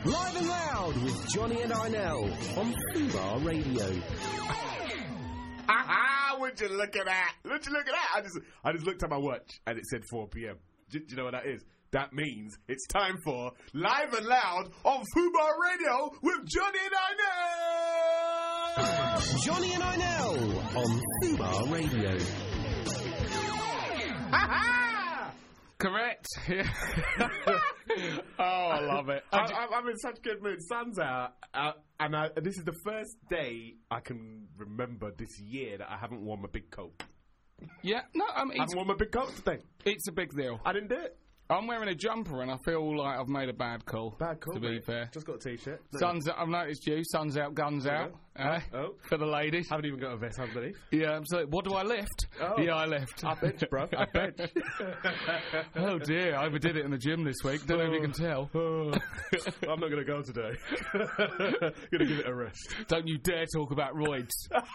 Live and Loud with Johnny and Arnell on Fubar Radio. Would you look at that? Would you look at that? I just looked at my watch and it said 4 p.m. Do you know what that is? That means it's time for Live and Loud on Fubar Radio with Johnny and Arnell. Johnny and Arnell on Fubar Radio. Correct. Oh, I love it. I'm in such good mood. Sun's out, and this is the first day I can remember this year that I haven't worn my big coat. Yeah, no, I haven't worn my big coat today. It's a big deal. I didn't do it. I'm wearing a jumper and I feel like I've made a bad call. Bad call, to be mate. fair. Just got a t-shirt. Sun's out, I've noticed you. Sun's out, guns out. For the ladies. Haven't even got a vest underneath. Yeah, absolutely. What do I lift? Oh. Yeah, I lift. I bench, bro. I bench. Oh dear, I overdid it in the gym this week. Don't know if you can tell. I'm not going to go today. Going to give it a rest. Don't you dare talk about roids.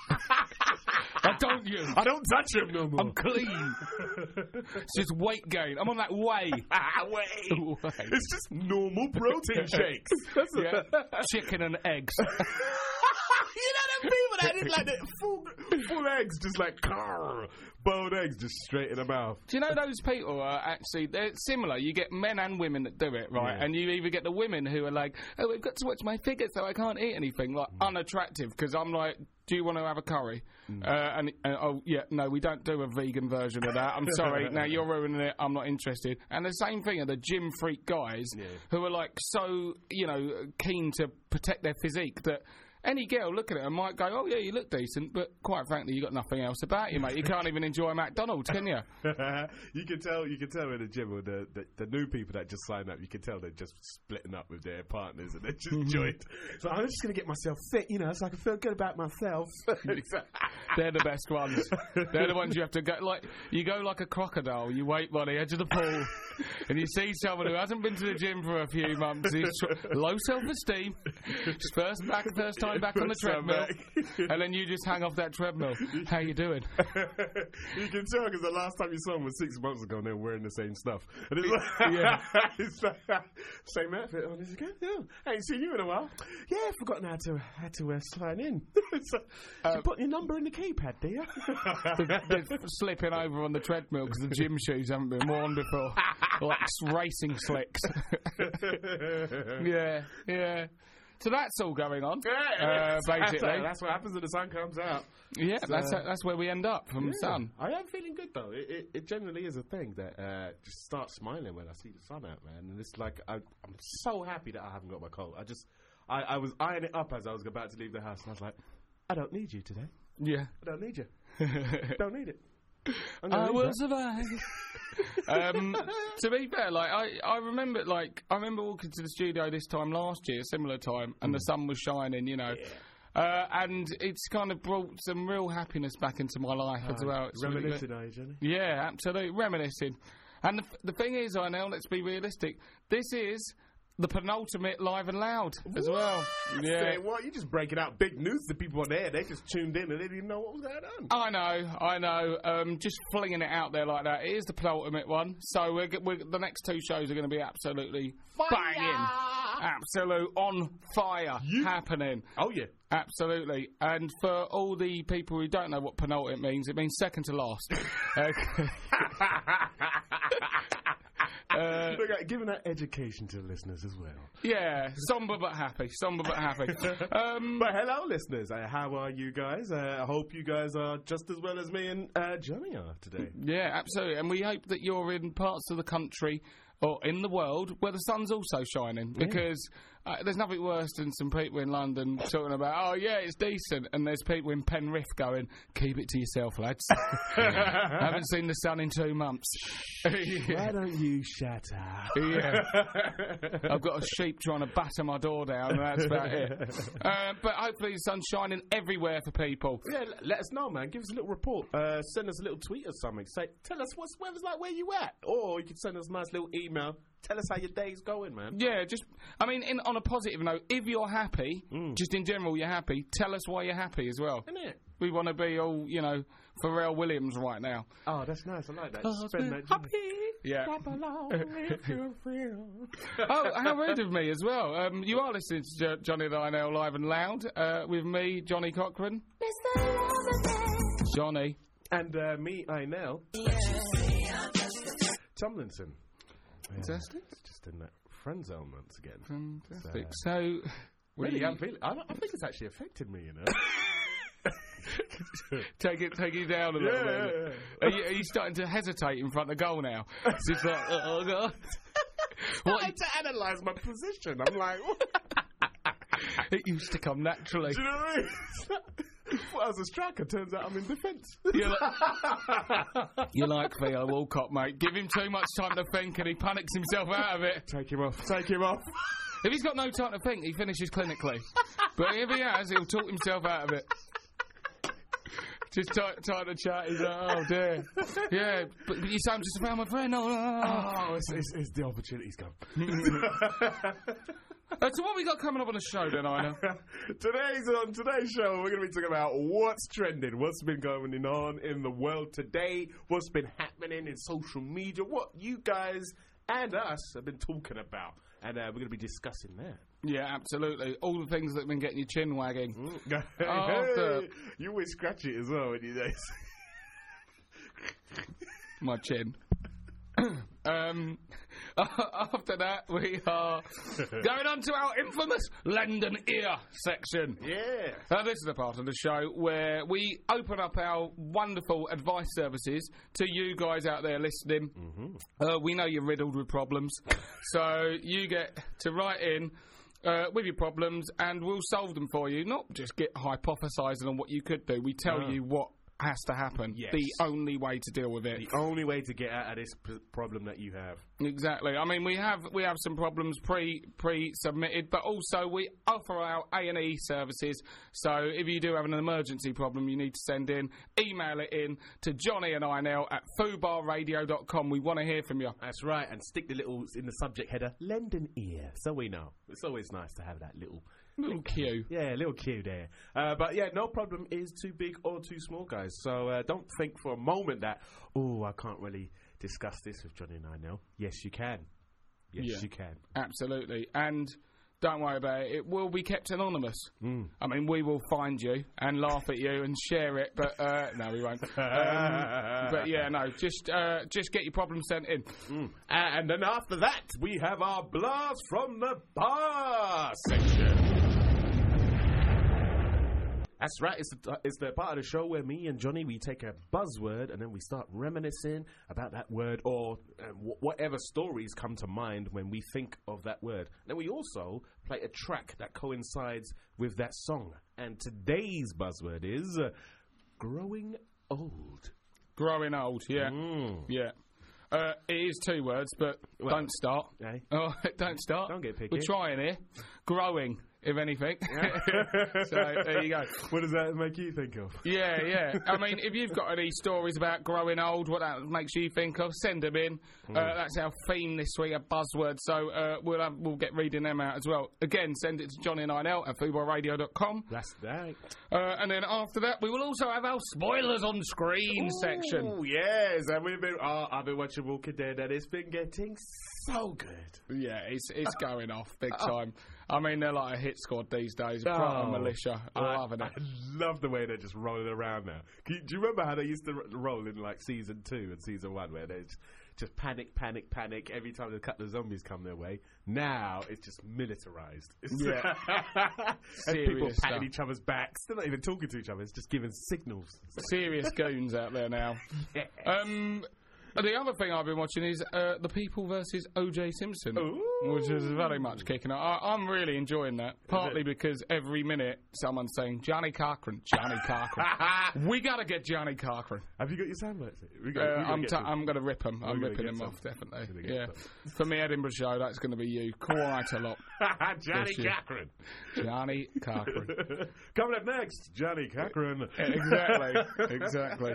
Don't you? I don't touch him no more. I'm clean. It's just weight gain. I'm on that whey. Whey. It's just normal protein shakes. Yeah. Chicken and eggs. You know them people that did like the full eggs, just like boiled eggs, just straight in the mouth. Do you know those people are actually, they're similar. You get men and women that do it, right? Yeah. And you either get the women who are like, oh, we've got to watch my figure so I can't eat anything, like unattractive, because I'm like, do you want to have a curry? And oh, yeah, no, we don't do a vegan version of that. I'm sorry. Now you're ruining it. I'm not interested. And the same thing are the gym freak guys who are like so, keen to protect their physique that any girl looking at her might go, oh, yeah, you look decent, but quite frankly, you got nothing else about you, mate. You can't even enjoy McDonald's, can you? You can tell in the gym with the new people that just sign up, you can tell they're just splitting up with their partners and they're just joined. So I'm just going to get myself fit, so I can feel good about myself. They're the best ones. They're the ones you have to go, like, you go like a crocodile, you wait by the edge of the pool, and you see someone who hasn't been to the gym for a few months, he's low self-esteem, first time back on the treadmill, and then you just hang off that treadmill. How you doing? You can tell because the last time you saw them was 6 months ago and they were wearing the same stuff. And it's like, it's like same outfit on this again. Yeah. I ain't seen you in a while. Yeah, I've forgotten how to sign in. So, you put your number in the keypad, do you? They're slipping over on the treadmill because the gym shoes haven't been worn before. Like racing slicks. Yeah. So that's all going on, basically. That's what happens when the sun comes out. Yeah, so, that's where we end up from the sun. I am feeling good, though. It generally is a thing that just start smiling when I see the sun out, man. And it's like, I'm so happy that I haven't got my coat. I was eyeing it up as I was about to leave the house, and I was like, I don't need you today. Yeah. I don't need you. Don't need it. I will survive. To be fair, like I remember walking to the studio this time last year, similar time, and the sun was shining, and it's kind of brought some real happiness back into my life as well. It's reminiscing, are you, Johnny? Yeah, absolutely reminiscing. And the thing is, I know, let's be realistic. This is the penultimate Live and Loud as well. Yeah. Say what? You just breaking out big news to people on there. They just tuned in and they didn't even know what was going on. I know. Just flinging it out there like that. It is the penultimate one. So the next two shows are going to be absolutely banging. Absolute on fire happening. Oh, yeah. Absolutely. And for all the people who don't know what penultimate means, it means second to last. Look, giving that education to the listeners as well. Yeah, somber but happy. But hello, listeners. How are you guys? I hope you guys are just as well as me and Johnny are today. Yeah, absolutely. And we hope that you're in parts of the country or in the world where the sun's also shining, because there's nothing worse than some people in London talking about, oh yeah, it's decent, and there's people in Penrith going, keep it to yourself, lads. I haven't seen the sun in 2 months. Why don't you shut up? Yeah. I've got a sheep trying to batter my door down, and that's about it. But hopefully the sun's shining everywhere for people. Yeah, let us know, man. Give us a little report. Send us a little tweet or something. Say, tell us what's weather's like where you at. Or you can send us a nice little email. Tell us how your day's going, man. Yeah, on a positive note, if you're happy, just in general you're happy, tell us why you're happy as well. Isn't it? We want to be all, Pharrell Williams right now. Oh, that's nice. I like that. Happy. Yeah. Clap along if you feel. Oh, how rude of me as well. You are listening to Johnny Lionel live and loud with me, Johnny Cochran. Johnny. And me, Inel. Tomlinson. Fantastic. Just in that friend zone once again. Fantastic. So, really, I think it's actually affected me, you know. take you down a little bit. Yeah. Are you starting to hesitate in front of goal now? It's just like, oh God. I had to analyse my position. I'm like, it used to come naturally. Do you know what I mean? Well, I was a striker. Turns out I'm in defence. You're like Theo Walcott, mate. Give him too much time to think and he panics himself out of it. Take him off. Take him off. If he's got no time to think, he finishes clinically. But if he has, he'll talk himself out of it. Just trying to chat. He's like, oh dear. Yeah, but you say I'm just a family friend. Oh, it's the opportunity's come. So what we got coming up on the show then, Ina? On today's show, we're going to be talking about what's trending, what's been going on in the world today, what's been happening in social media, what you guys and us have been talking about. And we're going to be discussing that. Yeah, absolutely. All the things that have been getting your chin wagging. Hey, you always scratch it as well when you do. My chin. After that, we are going on to our infamous Lend an Ear section. Yeah. This is the part of the show where we open up our wonderful advice services to you guys out there listening. Mm-hmm. We know you're riddled with problems, so you get to write in with your problems and we'll solve them for you. Not just get hypothesising on what you could do. We tell you what has to happen. Yes. The only way to deal with it. The only way to get out of this problem that you have. Exactly. I mean, we have some problems pre-submitted, but also we offer our A&E services. So if you do have an emergency problem, you need to send in, email it in to Johnny and Inel at fubarradio.com. We want to hear from you. That's right, and stick the little in the subject header, lend an ear, so we know. It's always nice to have that little cue. Yeah, a little cue there. But yeah, no problem is too big or too small, guys. So don't think for a moment that, I can't really discuss this with Johnny and I now. Yes, you can. Yes, you can. Absolutely. And don't worry about it. It will be kept anonymous. I mean, we will find you and laugh at you and share it, but no, we won't. But yeah, no, just get your problem sent in. And then after that, we have our Blast from the Bar section. That's right, it's the part of the show where me and Johnny, we take a buzzword and then we start reminiscing about that word or whatever stories come to mind when we think of that word. Then we also play a track that coincides with that song. And today's buzzword is growing old. Growing old, yeah. Yeah. It is 2 words, but don't start. Eh? Oh, don't start. Don't get picky. We're trying here. Growing, if anything. So there you go. What does that make you think of? Yeah. I mean, if you've got any stories about growing old, what that makes you think of, send them in. That's our theme this week, a buzzword. So we'll get reading them out as well. Again, send it to Johnny and Inel at fubarradio.com. That's right. And then after that, we will also have our spoilers on screen section. Oh yes, and I've been watching Walking Dead, and it's been getting so good. Yeah, it's going off big time. I mean, they're like a hit squad these days. Proper militia. Loving it. I love the way they're just rolling around now. Do you remember how they used to roll in like season 2 and season 1 where they just panic every time the zombies come their way? Now it's just militarized. Yeah. And people patting each other's backs. They're not even talking to each other. It's just giving signals. Serious goons out there now. Yes. The other thing I've been watching is The People versus O.J. Simpson, which is very much kicking up. I'm really enjoying that, partly because every minute someone's saying, Johnny Cochran. We got to get Johnny Cochran. Have you got your soundbites? I'm going to rip them. I'm ripping them off, definitely. Yeah. For me, Edinburgh show, that's going to be you quite a lot. Johnny Cochran. Johnny Cochran. Coming up next, Johnny Cochran. Exactly.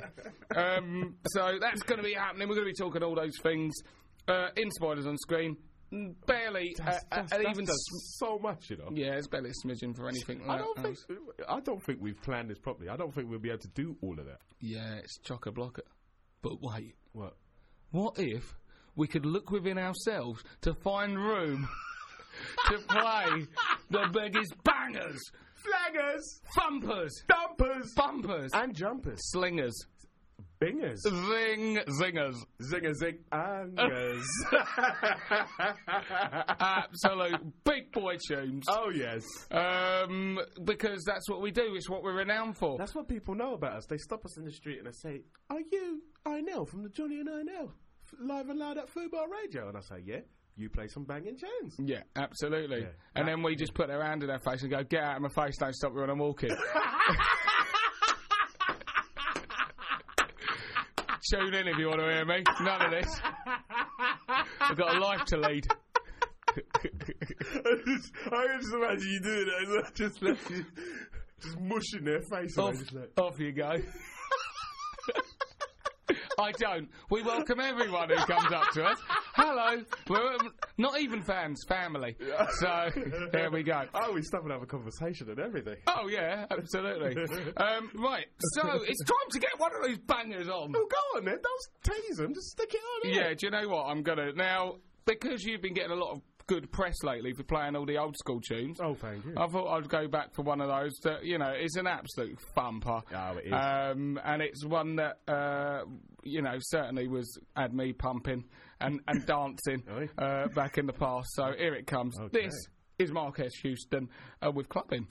So that's going to be happening. We're going to be talking all those things in Spoilers on Screen. Barely, even so much, you know. Yeah, it's barely a smidgen for anything like that. I don't think we've planned this properly. I don't think we'll be able to do all of that. Yeah, it's chock-a-block. But wait. What? What if we could look within ourselves to find room to play the biggest bangers, Flaggers, thumpers, dumpers, bumpers, and jumpers. slingers, Bingers. zingers. Zinger zing angers. Absolute big boy tunes. Oh, yes. Because that's what we do. It's what we're renowned for. That's what people know about us. They stop us in the street and they say, "Are you Inel from the Johnny and Inel live and loud at Fubar Radio?" And I say, "Yeah." You play some banging tunes. Yeah, absolutely. Yeah. And then we just put their hand in their face and go, "Get out of my face, don't stop me when I'm walking." Tune in if you want to hear me. None of this. I've got a life to lead. I can just imagine you doing it. Just mushing their face. Off you go. I don't. We welcome everyone who comes up to us. Hello. We're not even fans, family. So, there we go. Oh, we stop and have a conversation and everything. Oh, yeah, absolutely. Right, so it's time to get one of these bangers on. Oh, go on then. Don't tease them. Just stick it on. Yeah, do you know what? I'm going to... Now, because you've been getting a lot of good press lately for playing all the old school tunes. Oh, thank you. I thought I'd go back for one of those that, you know, is an absolute thumper. Oh, it is. And it's one that, you know, certainly had me pumping and dancing back in the past. So here it comes. Okay. This is Marquez Houston with Clubbing.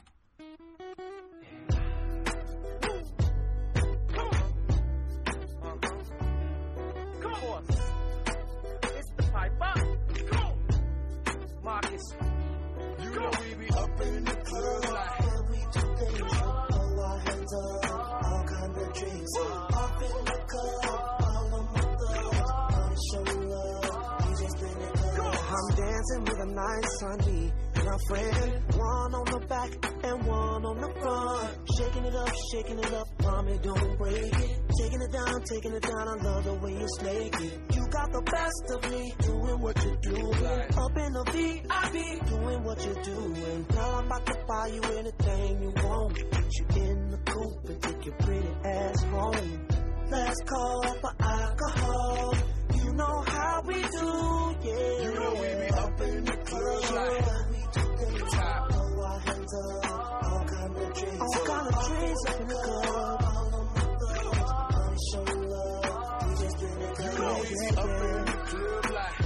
Marcus, you know we be up in the club like we do things, blow our hands up, all kind of drinks. Up in the club, all of my thugs, wanna show love, we just been in love. I'm dancing with a nice honey and a friend, one on the back and one on the front. Shaking it up, mommy, don't break it. Taking it down, I love the way you snake it. You got the best of me, doing what you do. Up in the VIP, doing what you doing. Girl, I'm about to buy you anything you want. Put you in the coupe and take your pretty ass home. Let's call for alcohol. You know how we do, yeah. You know we be up in the club like we do things. Blow our hands up, all kind of drinks. All kind of drinks up in the club. All of my thugs, wanna show love. We just been in the club. You know we be up in the club like.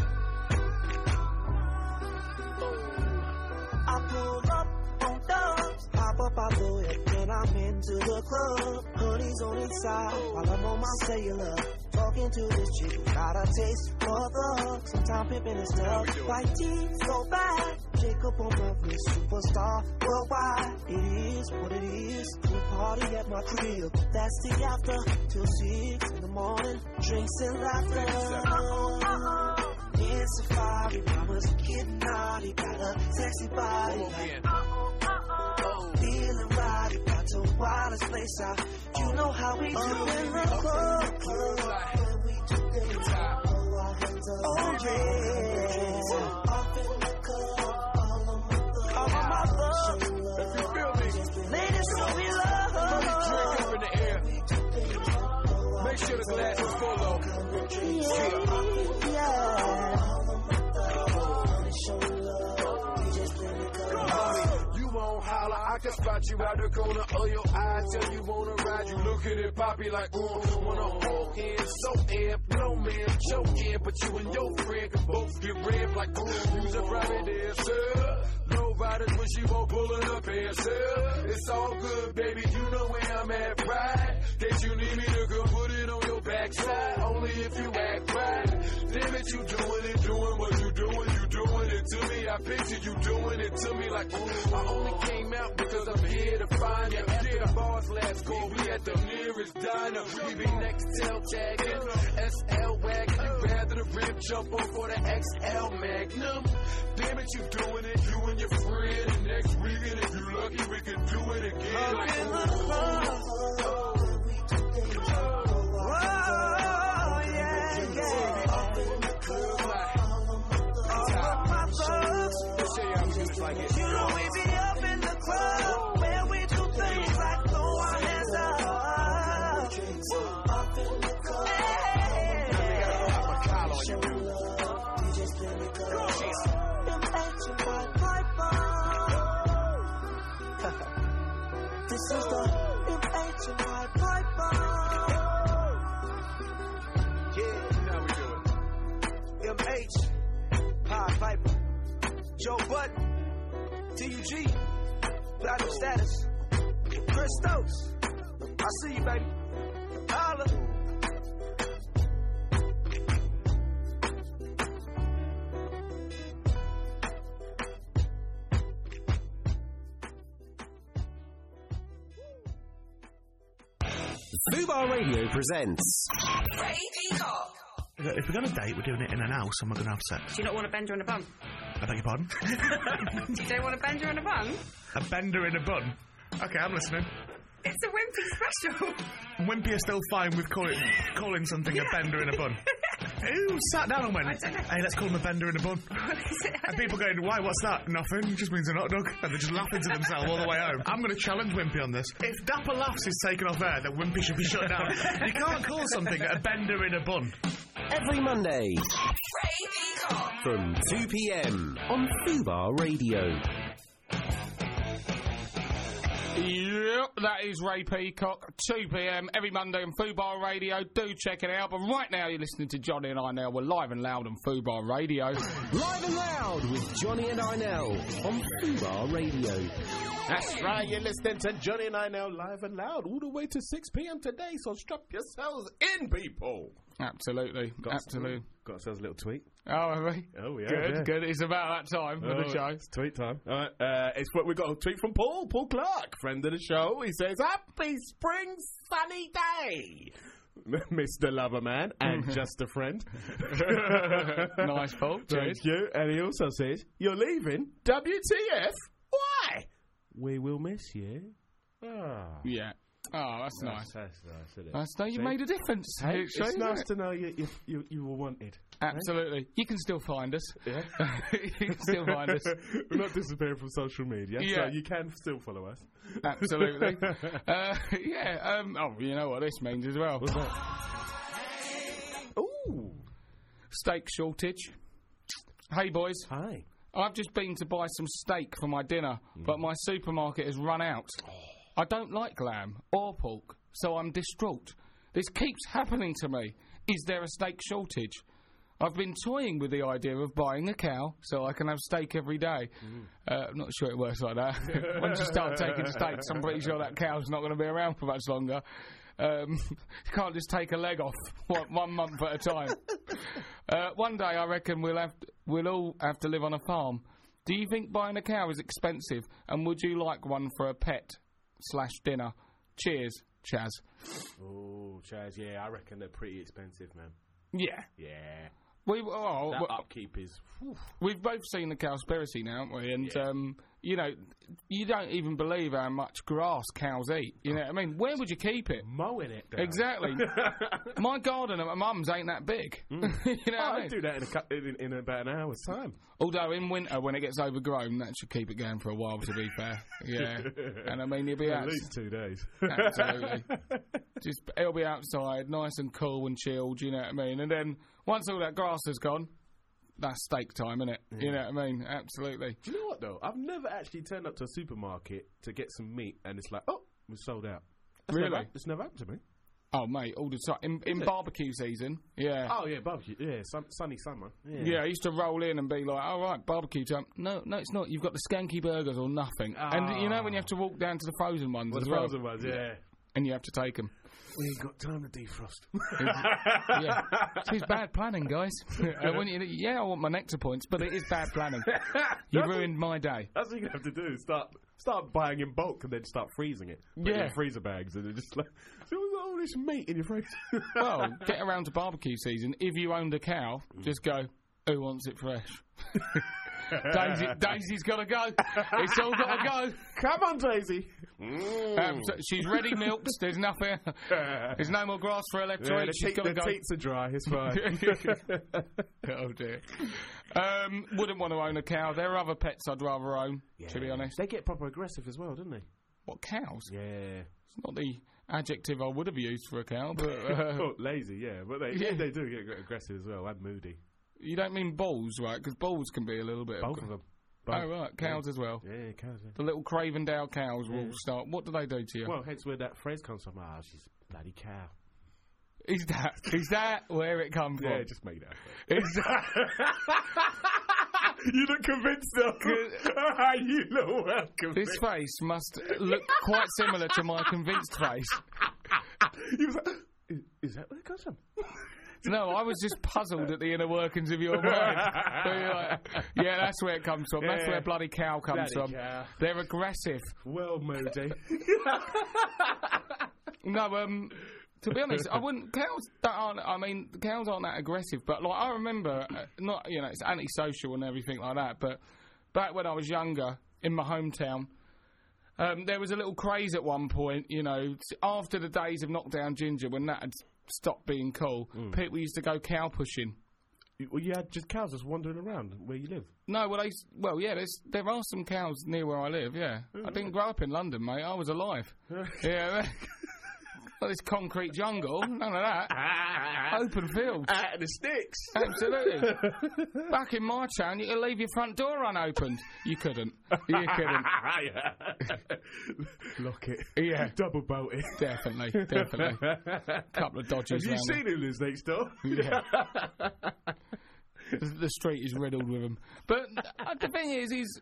I pull up on dubs, pop up out the whip, and I'm into the club. Honey's on his side while I'm on my cellular. Talking to this chick, got a taste for the sometime pimping and stuff. White teeth, so bad. Jacob on my wrist, superstar worldwide. It is what it is. We party at my crib. That's the after till 6 in the morning. Drinks and laughter. In Safari, mama's getting naughty. Got a sexy body. Feeling right, about to wildest place out. You know how we do in the club. We do things, blow our hands up. Oh yeah. Up in the club, all of my thugs. If you feel me, ladies, show me love. Drink up in the air. Make sure the glass is full of. Yeah. I can spot you out the corner of your eye. Tell you wanna ride, you look at it poppy like, wanna hold hands, so amped, no man choking, but you and your friend can both get red like, use a private dancer. No riders when she won't pulling up and sell. It's all good, baby, you know where I'm at, right? Case you need me to go put it on your backside, only if you act right. Damn it, you doing what you doing it to me. I picture you doing it to me like, I only came out because I'm here to find you. After the bars last call, we at the nearest diner. We be next tail tagging, SL wagon. You rather the rib jump on for the XL Magnum. Damn it, you doing it, you and your friend. And next weekend, if you lucky, we can do it again. Like, you know we be up in the club where we do things like throw our hands up. Up in the club. Hey. This is the MHY Piper. Yeah, now we do it. MH, Pied Piper, Joe Budden, TUG, Platinum Status, Chris Stokes. I see you, baby. Holla. Fubar Radio presents. Ray Peacock. If we're going to date, we're doing it in an house and we're going to have sex. Do you not want a bender and a bun? I beg your pardon? You don't want a bender and a bun? A bender in a bun? Okay, I'm listening. It's a wimpy special. Wimpy are still fine with calling something a bender in a bun. Who sat down and went, hey, let's call him a bender in a bun? And people going, why, what's that? Nothing, it just means a hot dog. And they're just laughing to themselves all the way home. I'm going to challenge Wimpy on this. If Dapper Laughs is taken off air, then Wimpy should be shut down. You can't call something a bender in a bun. Every Monday Ray Peacock. from 2 p.m. on Fubar Radio. Yep, that is Ray Peacock, 2 p.m. every Monday on Fubar Radio. Do check it out. But right now you're listening to Johnny and I Now. We're live and loud on Fubar Radio. Live and loud with Johnny and Inel on Fubar Radio. That's right, you're listening to Johnny and I Now live and loud all the way to 6 p.m. today, so strap yourselves in, people. Absolutely, absolutely. Got ourselves a little tweet. Oh, have we? Oh, yeah. Good, yeah. good. It's about that time for the show. It's tweet time. All right, it's what we got a tweet from Paul Clark, friend of the show. He says, happy spring sunny day. Mr. Loverman and just a friend. Nice, Paul. Cheers. Thank you. And he also says, you're leaving? WTF? Why? We will miss you. Ah. Yeah. Oh, that's nice. That's nice, isn't it? That's nice. You made a difference. Hey, It shows, it's nice isn't to know you were wanted. it? Absolutely. You can still find us. Yeah. You can still find us. We're not disappearing from social media, Yeah. so you can still follow us. Absolutely. Yeah. Oh, you know what this means as well. What's that? Ooh. Steak shortage. Hey, boys. Hi. I've just been to buy some steak for my dinner, but my supermarket has run out. I don't like lamb or pork, so I'm distraught. This keeps happening to me. Is there a steak shortage? I've been toying with the idea of buying a cow so I can have steak every day. I'm not sure it works like that. Once you start taking steaks, I'm pretty sure that cow's not going to be around for much longer. You can't just take a leg off 1 month at a time. One day I reckon we'll all have to live on a farm. Do you think buying a cow is expensive? And would you like one for a pet/dinner? Cheers, Chaz. Oh, Chaz, yeah, I reckon they're pretty expensive, man. Yeah. Yeah. That Upkeep is... Whew. We've both seen the Cowspiracy now, haven't we? And, you know, you don't even believe how much grass cows eat. You know what I mean? Where would you keep it? Mowing it down. Exactly. My garden at my mum's ain't that big. You know what I mean? I'd do that in about an hour's time. Although in winter, when it gets overgrown, that should keep it going for a while, to be fair. Yeah. And I mean, you'll be At least 2 days. Absolutely. It'll be outside, nice and cool and chilled, you know what I mean? And then, once all that grass has gone, that's steak time, isn't it? Yeah. You know what I mean? Absolutely. Do you know what, though? I've never actually turned up to a supermarket to get some meat, and it's like, oh, we're sold out. Really? It's never happened to me. Oh, mate, all the time. In barbecue season, yeah. Oh, yeah, barbecue. Yeah, sunny summer. Yeah, I used to roll in and be like, all right, barbecue time. No, it's not. You've got the skanky burgers or nothing. And you know when you have to walk down to the frozen ones as well? The frozen ones, yeah. And you have to take them. We ain't got time to defrost. Yeah. It's bad planning, guys. I want my nectar points, but it is bad planning. You ruined my day. That's what you have to do. Start buying in bulk and then start freezing it. Put it in freezer bags and then just like, so we've got all this meat in your freezer. Well, get around to barbecue season. If you owned a cow, just go, who wants it fresh? Daisy's got to go. It's all got to go. Come on, Daisy. So she's ready milked. There's nothing. There's no more grass for her left to eat. She's got to go. The teats are dry. It's fine. Oh dear. Wouldn't want to own a cow. There are other pets I'd rather own. To be honest, they get proper aggressive as well, don't they? What, cows? Yeah. It's not the adjective I would have used for a cow, but lazy. Yeah, but they do get aggressive as well and moody. You don't mean bulls, right? Because bulls can be a little bit... Both of them. Oh, right, cows as well. Yeah, cows. Yeah. The little Cravendale cows will start. What do they do to you? Well, hence where that phrase comes from. Ah, she's a bloody cow. Is that where it comes from? Yeah, just make that. Is that, You look convinced, though. You look well convinced. this face must look quite similar to my convinced face. He was like, is that where it comes from? No, I was just puzzled at the inner workings of your mind. So you're like, yeah, that's where it comes from. That's Yeah. where bloody cow comes Bloody from. cow. They're aggressive. Well, Moody. No, to be honest, I wouldn't. Cows aren't. I mean, the cows aren't that aggressive. But like, I remember, not it's antisocial and everything like that. But back when I was younger, in my hometown, there was a little craze at one point. After the days of Knockdown Ginger, when that had stopped being cool, people used to go cow pushing. Well, you had just cows just wandering around where you live. No, there are some cows near where I live. Yeah, I didn't grow up in London, mate. I was alive. Yeah. Not this concrete jungle, none of that. Open fields. Out of the sticks. Absolutely. Back in my town, you could leave your front door unopened. You couldn't. You couldn't. Lock it. Yeah. Double bolt it. Definitely. Couple of dodges. Have you seen him this next door? Yeah. The street is riddled with them. But the thing is these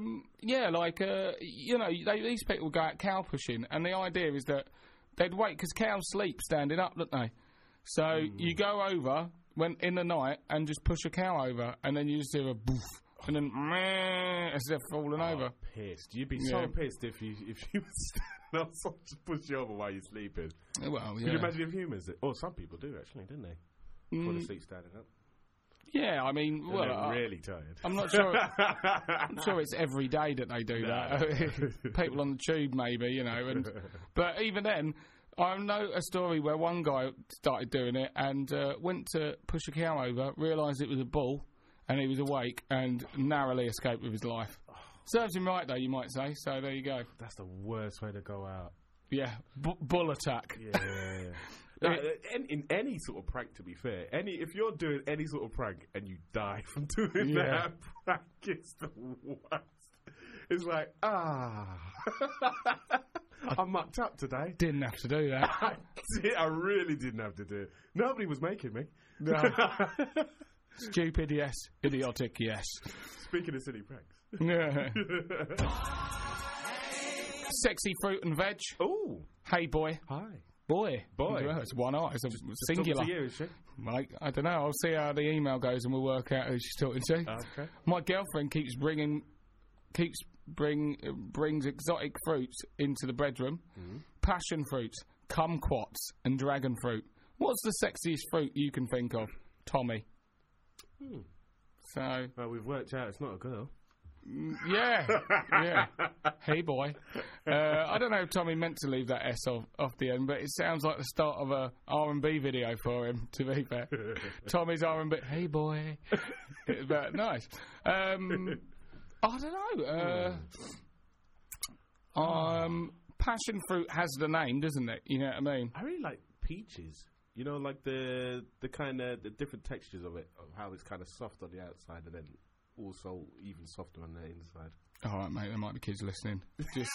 people go out cow pushing, and the idea is that they'd wait, because cows sleep standing up, don't they? So you go over in the night and just push a cow over, and then you just hear a boof, and then as they're falling over. Pissed. You'd be so pissed if you not someone just push you over while you're sleeping. Well, Could you imagine if humans did? Or some people do, actually, didn't they? Before they sleep standing up. Yeah, I mean, And they're really tired. I'm not sure. I'm sure it's every day that they do that. People on the tube, maybe, but even then, I know a story where one guy started doing it and went to push a cow over, realised it was a bull, and he was awake and narrowly escaped with his life. Serves him right, though, you might say. So there you go. That's the worst way to go out. Yeah, bull attack. Yeah. No, in any sort of prank, to be fair, if you're doing any sort of prank and you die from doing that prank, it's the worst. It's like, I mucked up today. Didn't have to do that. I really didn't have to do it. Nobody was making me. No. Stupid, yes. Idiotic, yes. Speaking of silly pranks. Yeah. Sexy fruit and veg. Ooh. Hey, boy. Hi. Boy. Boy. Well, it's one eye. It's a singular. Talking to you, is she? Mate, I don't know. I'll see how the email goes and we'll work out who she's talking to. Okay. My girlfriend brings exotic fruits into the bedroom. Passion fruits, kumquats, and dragon fruit. What's the sexiest fruit you can think of, Tommy? So. Well, we've worked out it's not a girl. Yeah. Hey, boy. I don't know if Tommy meant to leave that S off the end, but it sounds like the start of a R&B video for him, to be fair. Tommy's R&B. Hey, boy. But nice. I don't know. Passion fruit has the name, doesn't it? You know what I mean? I really like peaches. You know, like the kind of the different textures of it, of how it's kind of soft on the outside and then also even softer on the inside. All right, mate. There might be kids listening. Just,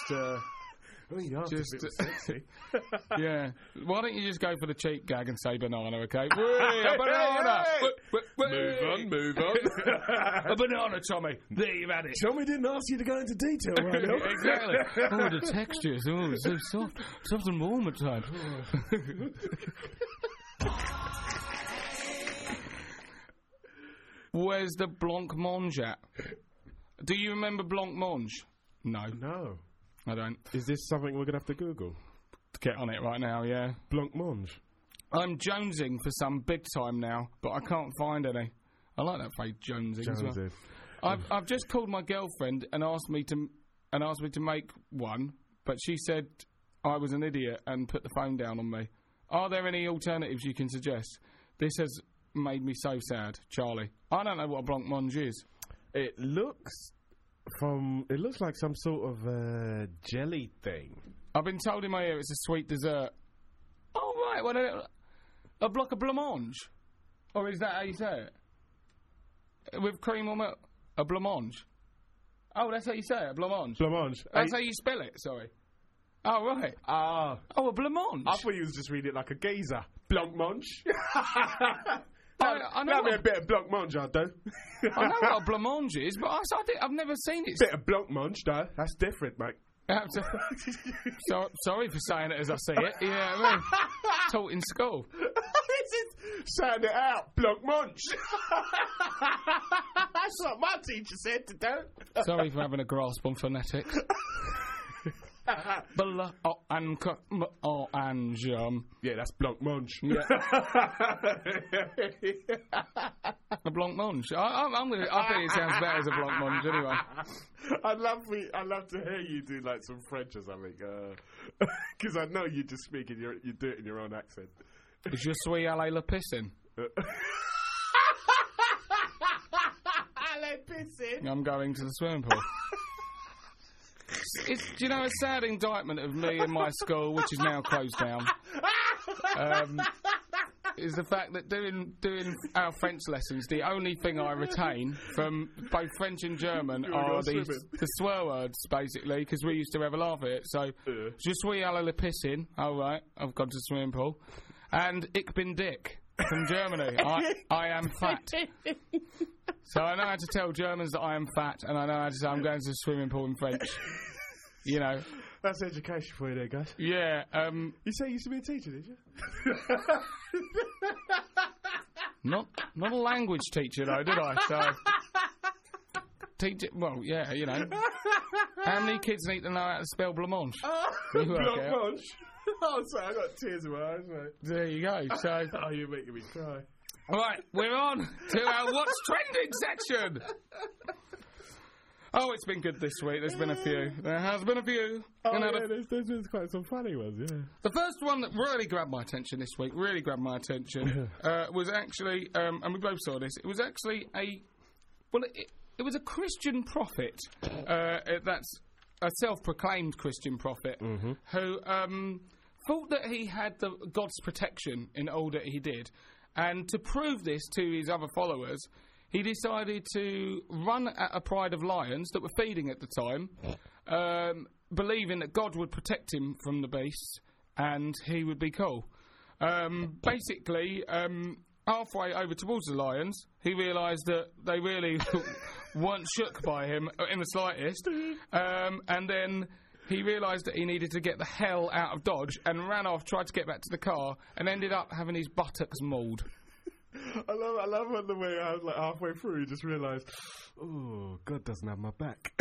sexy. yeah. Why don't you just go for the cheap gag and say banana? Okay. A banana. Move on. A banana, Tommy. There you've had it. Tommy didn't ask you to go into detail, right now. Exactly. Oh, the textures. Oh, it's so soft and warm at times. Where's the blancmange at? Do you remember blancmange? No. No. I don't. Is this something we're going to have to Google? Get on it right now, yeah. Blancmange. I'm jonesing for some big time now, but I can't find any. I like that phrase, jonesing as well. I've just called my girlfriend and asked me to make one, but she said I was an idiot and put the phone down on me. Are there any alternatives you can suggest? This has made me so sad, Charlie. I don't know what a blancmange is. It looks like some sort of jelly thing. I've been told in my ear it's a sweet dessert. Oh, right. Well, a block of blancmange. Or is that how you say it? With cream or milk? A blancmange. Oh, that's how you say it, blancmange. Blancmange. That's how you spell it, sorry. Oh, right. Ah. Oh, a blancmange. I thought you was just reading it like a gazer. Blancmange. I know That'd be what- a bit of blancmange, I do. I know what a blancmange is, but I've never seen it. Bit of blancmange, though. That's different, mate. Sorry for saying it as I see it. Yeah, I mean, taught in school. Sound it out, blancmange. That's what my teacher said to do. Sorry for having a grasp on phonetics. Yeah, that's blancmange. Yeah. A blancmange. I think it sounds better as a blancmange anyway. I'd love to hear you do like some French or something, because I know you just speak you do it in your own accent. Je suis allé le piscine. I'm going to the swimming pool. Do you know a sad indictment of me and my school, which is now closed down, is the fact that doing our French lessons, the only thing I retain from both French and German are the swear words, basically, because we used to have a laugh at it. So, je suis allé le piscine. Oh, right, I've gone to the swimming pool. And ich bin dick from Germany. I am fat. So I know how to tell Germans that I am fat, and I know how to say I'm going to the swimming pool in French. You know. That's education for you there, guys. Yeah. You say you used to be a teacher, did you? Not a language teacher, though, did I? So... Teacher... Well, yeah, you know. How many kids need to know how to spell blancmange? Blancmange? Oh, sorry, I got tears in my eyes, mate. There you go. So... Oh, you're making me cry. Right, we're on to our What's Trending section. Oh, it's been good this week. There's been a few. There has been a few. Oh, yeah, there's been quite some funny ones, yeah. The first one that really grabbed my attention this week, was actually, and we both saw this, it was actually it was a Christian prophet, that's a self-proclaimed Christian prophet, who thought that he had God's protection in all that he did. And to prove this to his other followers, he decided to run at a pride of lions that were feeding at the time, believing that God would protect him from the beasts and he would be cool. Basically, halfway over towards the lions, he realised that they really weren't shook by him in the slightest, and then he realised that he needed to get the hell out of Dodge and ran off, tried to get back to the car, and ended up having his buttocks mauled. I love it the way I was like halfway through, he just realised, oh, God doesn't have my back.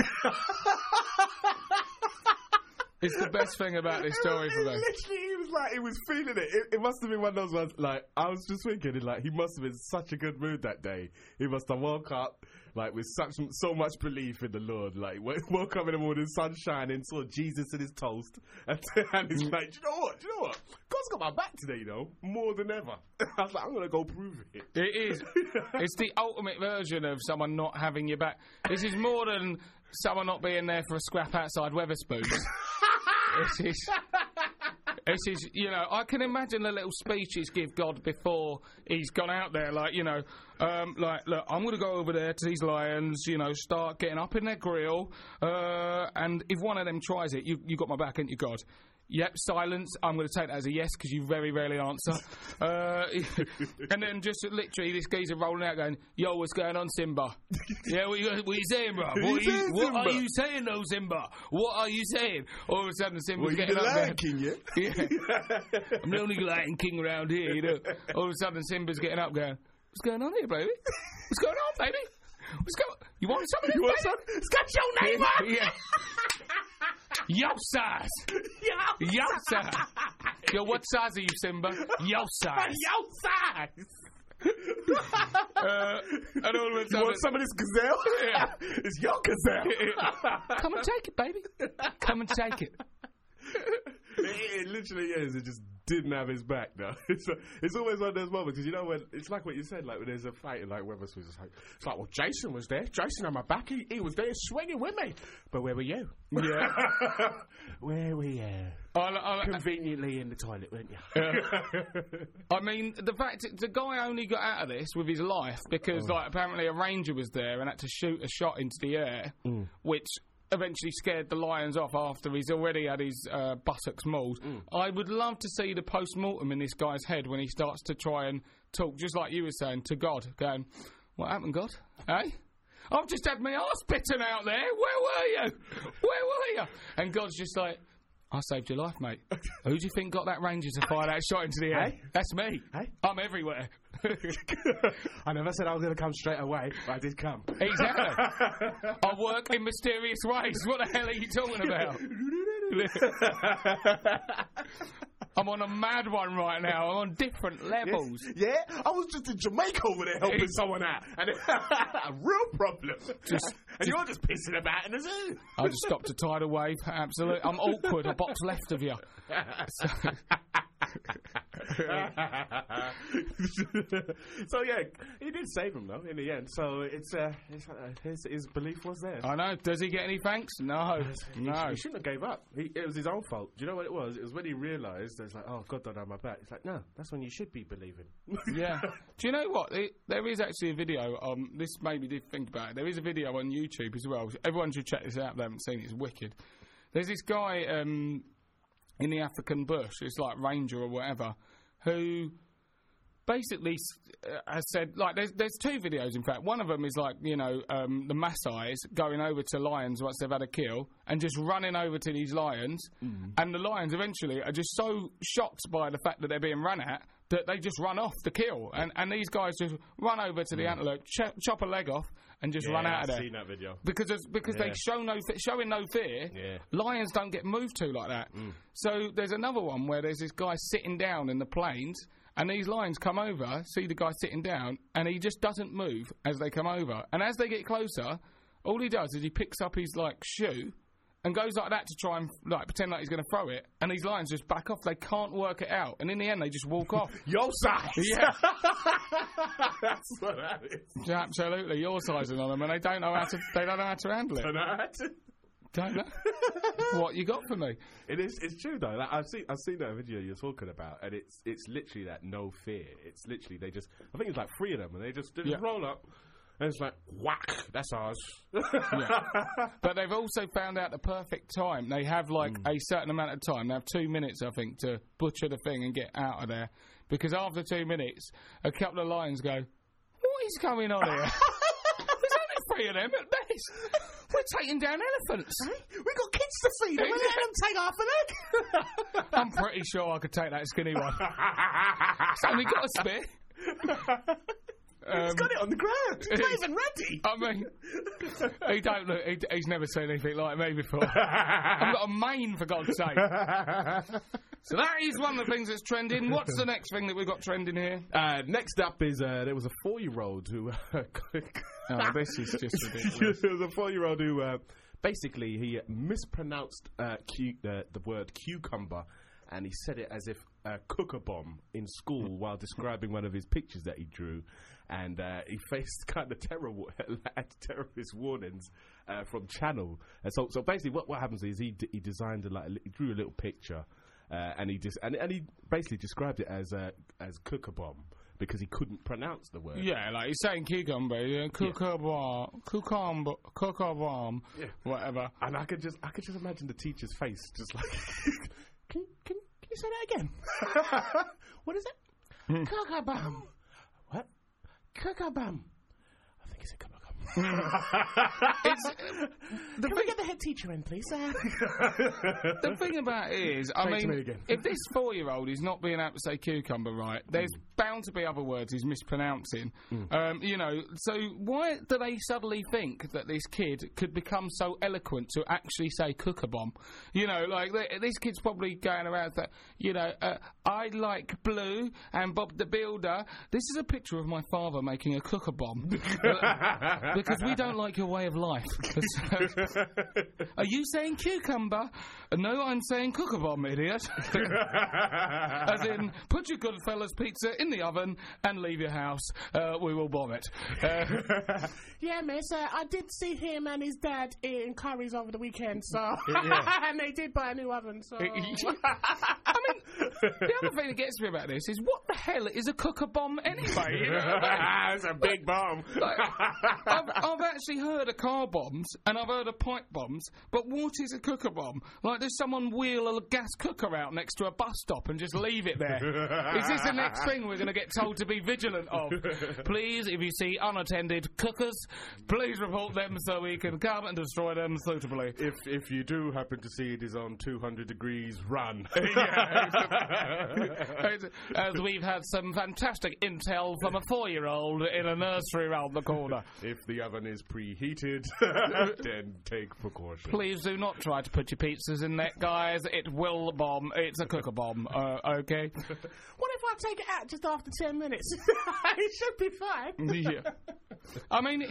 It's the best thing about this story for me. Literally, he was like, he was feeling it. It must have been one of those ones, like, I was just thinking, like, he must have been in such a good mood that day. He must have woke up, like, with so much belief in the Lord. Like, woke up in the morning, sun shining, saw Jesus in his toast, and he's like, do you know what? God's got my back today, you know, more than ever. I was like, I'm going to go prove it. It is. It's the ultimate version of someone not having your back. This is more than someone not being there for a scrap outside Wetherspoons. This is, you know, I can imagine the little speeches give God before he's gone out there, like, you know, like, look, I'm going to go over there to these lions, you know, start getting up in their grill, and if one of them tries it, you got my back, ain't you, God? Yep, silence. I'm going to take that as a yes because you very rarely answer. And then just literally this geezer rolling out going, yo, what's going on, Simba? Yeah, what you saying, bro? What are you saying, though, Simba? What are you saying? All of a sudden, Simba's getting up there. King, yeah? Yeah. I'm the only Lion King around here, you know. All of a sudden, Simba's getting up going, what's going on here, baby? What's going on, baby? What's going on? You want something? You want something? It's got your name on! Yeah. Yo size! Yo size! Yo, what size are you, Simba? Yo size! Yo size! And all of a sudden, you want some of this gazelle? Yeah. It's your gazelle. Come and take it, baby. Come and take it. It literally is. It just didn't have his back. Though it's always one of those moments because you know when it's like what you said, like when there's a fight and like Weatherspoon's just like it's like, well, Jason was there. Jason had my back. He was there swinging with me. But where were you? Yeah. Where were you? Conveniently in the toilet, weren't you? I mean, the fact the guy only got out of this with his life because, like, apparently a ranger was there and had to shoot a shot into the air, which eventually scared the lions off after he's already had his buttocks mauled. I would love to see the post-mortem in this guy's head when he starts to try and talk, just like you were saying, to God, going, what happened, God? Hey? I've just had my arse bitten out there. Where were you? Where were you? And God's just like, I saved your life, mate. Who do you think got that ranger to fire that shot into the air? Hey? That's me. Hey? I'm everywhere. I never said I was going to come straight away, but I did come. Exactly. I work in mysterious ways. What the hell are you talking about? I'm on a mad one right now. I'm on different levels. Yeah, I was just in Jamaica over there helping someone out, and a real problem. And you're just pissing about in the zoo. I just stopped a tidal wave. Absolutely, I'm awkward. A box left of you. So yeah, he did save him though in the end. So it's his belief was there. I know. Does he get any thanks? No. He shouldn't have gave up. It was his own fault. Do you know what it was? It was when he realised that it's like, oh, God don't have my back. It's like, no, that's when you should be believing. Yeah. Do you know what? There is actually a video. This made me think about it. There is a video on YouTube as well. Everyone should check this out if they haven't seen it. It's wicked. There's this guy in the African bush. It's like ranger or whatever, who basically has said, like, there's two videos, in fact. One of them is, like, you know, the Maasai's going over to lions once they've had a kill and just running over to these lions. And the lions eventually are just so shocked by the fact that they're being run at that they just run off the kill. And these guys just run over to the antelope, chop a leg off, and just run out of there. I've seen that video. Because they showing no fear, lions don't get moved to like that. So there's another one where there's this guy sitting down in the plains, and these lions come over, see the guy sitting down, and he just doesn't move as they come over. And as they get closer, all he does is he picks up his, like, shoe and goes like that to try and, like, pretend like he's going to throw it. And these lions just back off. They can't work it out. And in the end, they just walk off. Your size! Yeah. That's what that is. Absolutely. You're sizing on them, and they don't know how to handle it. Don't know. What you got for me? It's true though. Like, I've seen that video you're talking about, and it's literally that no fear. It's literally I think it's like 3 of them, and they just roll up, and it's like whack. That's ours. But they've also found out the perfect time. They have like a certain amount of time. They have 2 minutes, I think, to butcher the thing and get out of there. Because after 2 minutes, a couple of lions go, "What is going on here? There's only 3 of them at best. We're taking down elephants. We got kids to feed. We're letting them take half a leg." I'm pretty sure I could take that skinny one. It's only got a spit. He's got it on the ground. He's not even ready. I mean, he don't look. He's never seen anything like me before. I've got a mane, for God's sake. So that is one of the things that's trending. What's the next thing that we've got trending here? Next up is there was a 4-year-old who. This is just ridiculous. There was a 4-year-old who basically he mispronounced the word cucumber, and he said it as if cooker bomb in school while describing one of his pictures that he drew, and he faced kind of terrorist warnings from Channel. And so basically what happens is he designed he drew a little picture, and he basically described it as cooker bomb, because he couldn't pronounce the word. Yeah, like he's saying cucumber, cucumber, whatever. And I could just imagine the teacher's face, just like, can you say that again? What is it? Cucabum. What? Cucabum. I think it's a cucabum. Can we get the head teacher in, please? The thing about it is, I mean, if this 4-year-old is not being able to say cucumber right, there's bound to be other words he's mispronouncing. You know, so why do they suddenly think that this kid could become so eloquent to actually say cooker bomb? You know, like, this kid's probably going around that, you know, I like blue and Bob the Builder. This is a picture of my father making a cooker bomb. because we don't like your way of life. Are you saying cucumber? No, I'm saying cooker bomb, idiot. As in, put your Goodfellas pizza in the oven and leave your house. We will bomb it. Yeah, miss, I did see him and his dad eating curries over the weekend, so... and they did buy a new oven, so... I mean, the other thing that gets me about this is, what the hell is a cooker bomb anyway? You know? It's a big bomb. Like, I've actually heard of car bombs and I've heard of pipe bombs, but what is a cooker bomb? Like, does someone wheel a gas cooker out next to a bus stop and just leave it there? Is this the next thing we're going to get told to be vigilant of? Please, if you see unattended cookers, please report them so we can come and destroy them suitably. If you do happen to see it is on 200 degrees, run. As we've had some fantastic intel from a 4-year-old in a nursery round the corner. If the oven is preheated, then take precautions. Please do not try to put your pizzas in there, guys. It will bomb. It's a cooker bomb. Okay? What if I take it out just after 10 minutes? It should be fine. Yeah. I mean,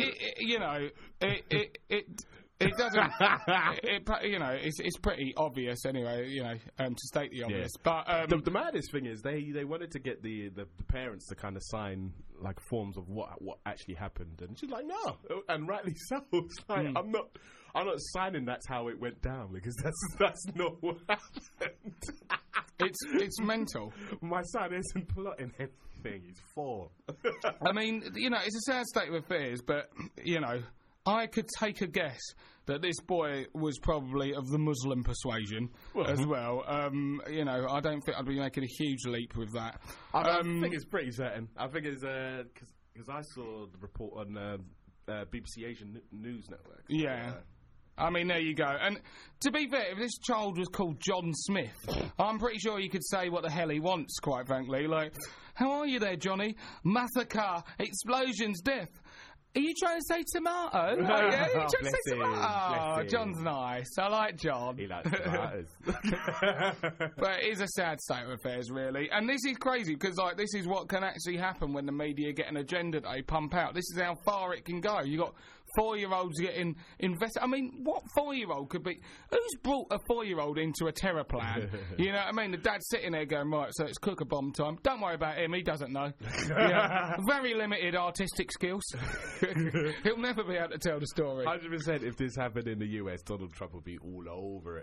it doesn't. It's pretty obvious anyway. To state the obvious. Yeah. But the maddest thing is they wanted to get the parents to kind of sign like forms of what actually happened, and she's like, no, and rightly so. It's like, I'm not signing. That's how it went down, because that's not what happened. It's mental. My son isn't plotting anything. He's 4. I mean, it's a sad state of affairs, but I could take a guess that this boy was probably of the Muslim persuasion as well. I don't think I'd be making a huge leap with that. I think it's pretty certain. I think it's because I saw the report on BBC Asian News Network. Yeah. I mean, there you go. And to be fair, if this child was called John Smith, I'm pretty sure he could say what the hell he wants, quite frankly. Like, how are you there, Johnny? Massacre, explosions, death. Are you trying to say tomato? Yeah, you're trying to say tomato. Oh, John's nice. I like John. He likes tomatoes. But it is a sad state of affairs, really. And this is crazy, because this is what can actually happen when the media get an agenda they pump out. This is how far it can go. You got 4-year-olds getting invested. I mean, what 4-year-old could be? Who's brought a 4-year-old into a terror plan? You know what I mean? The dad's sitting there going, right, so it's cooker bomb time. Don't worry about him. He doesn't know. Very limited artistic skills. He'll never be able to tell the story. 100%. If this happened in the US, Donald Trump would be all over it.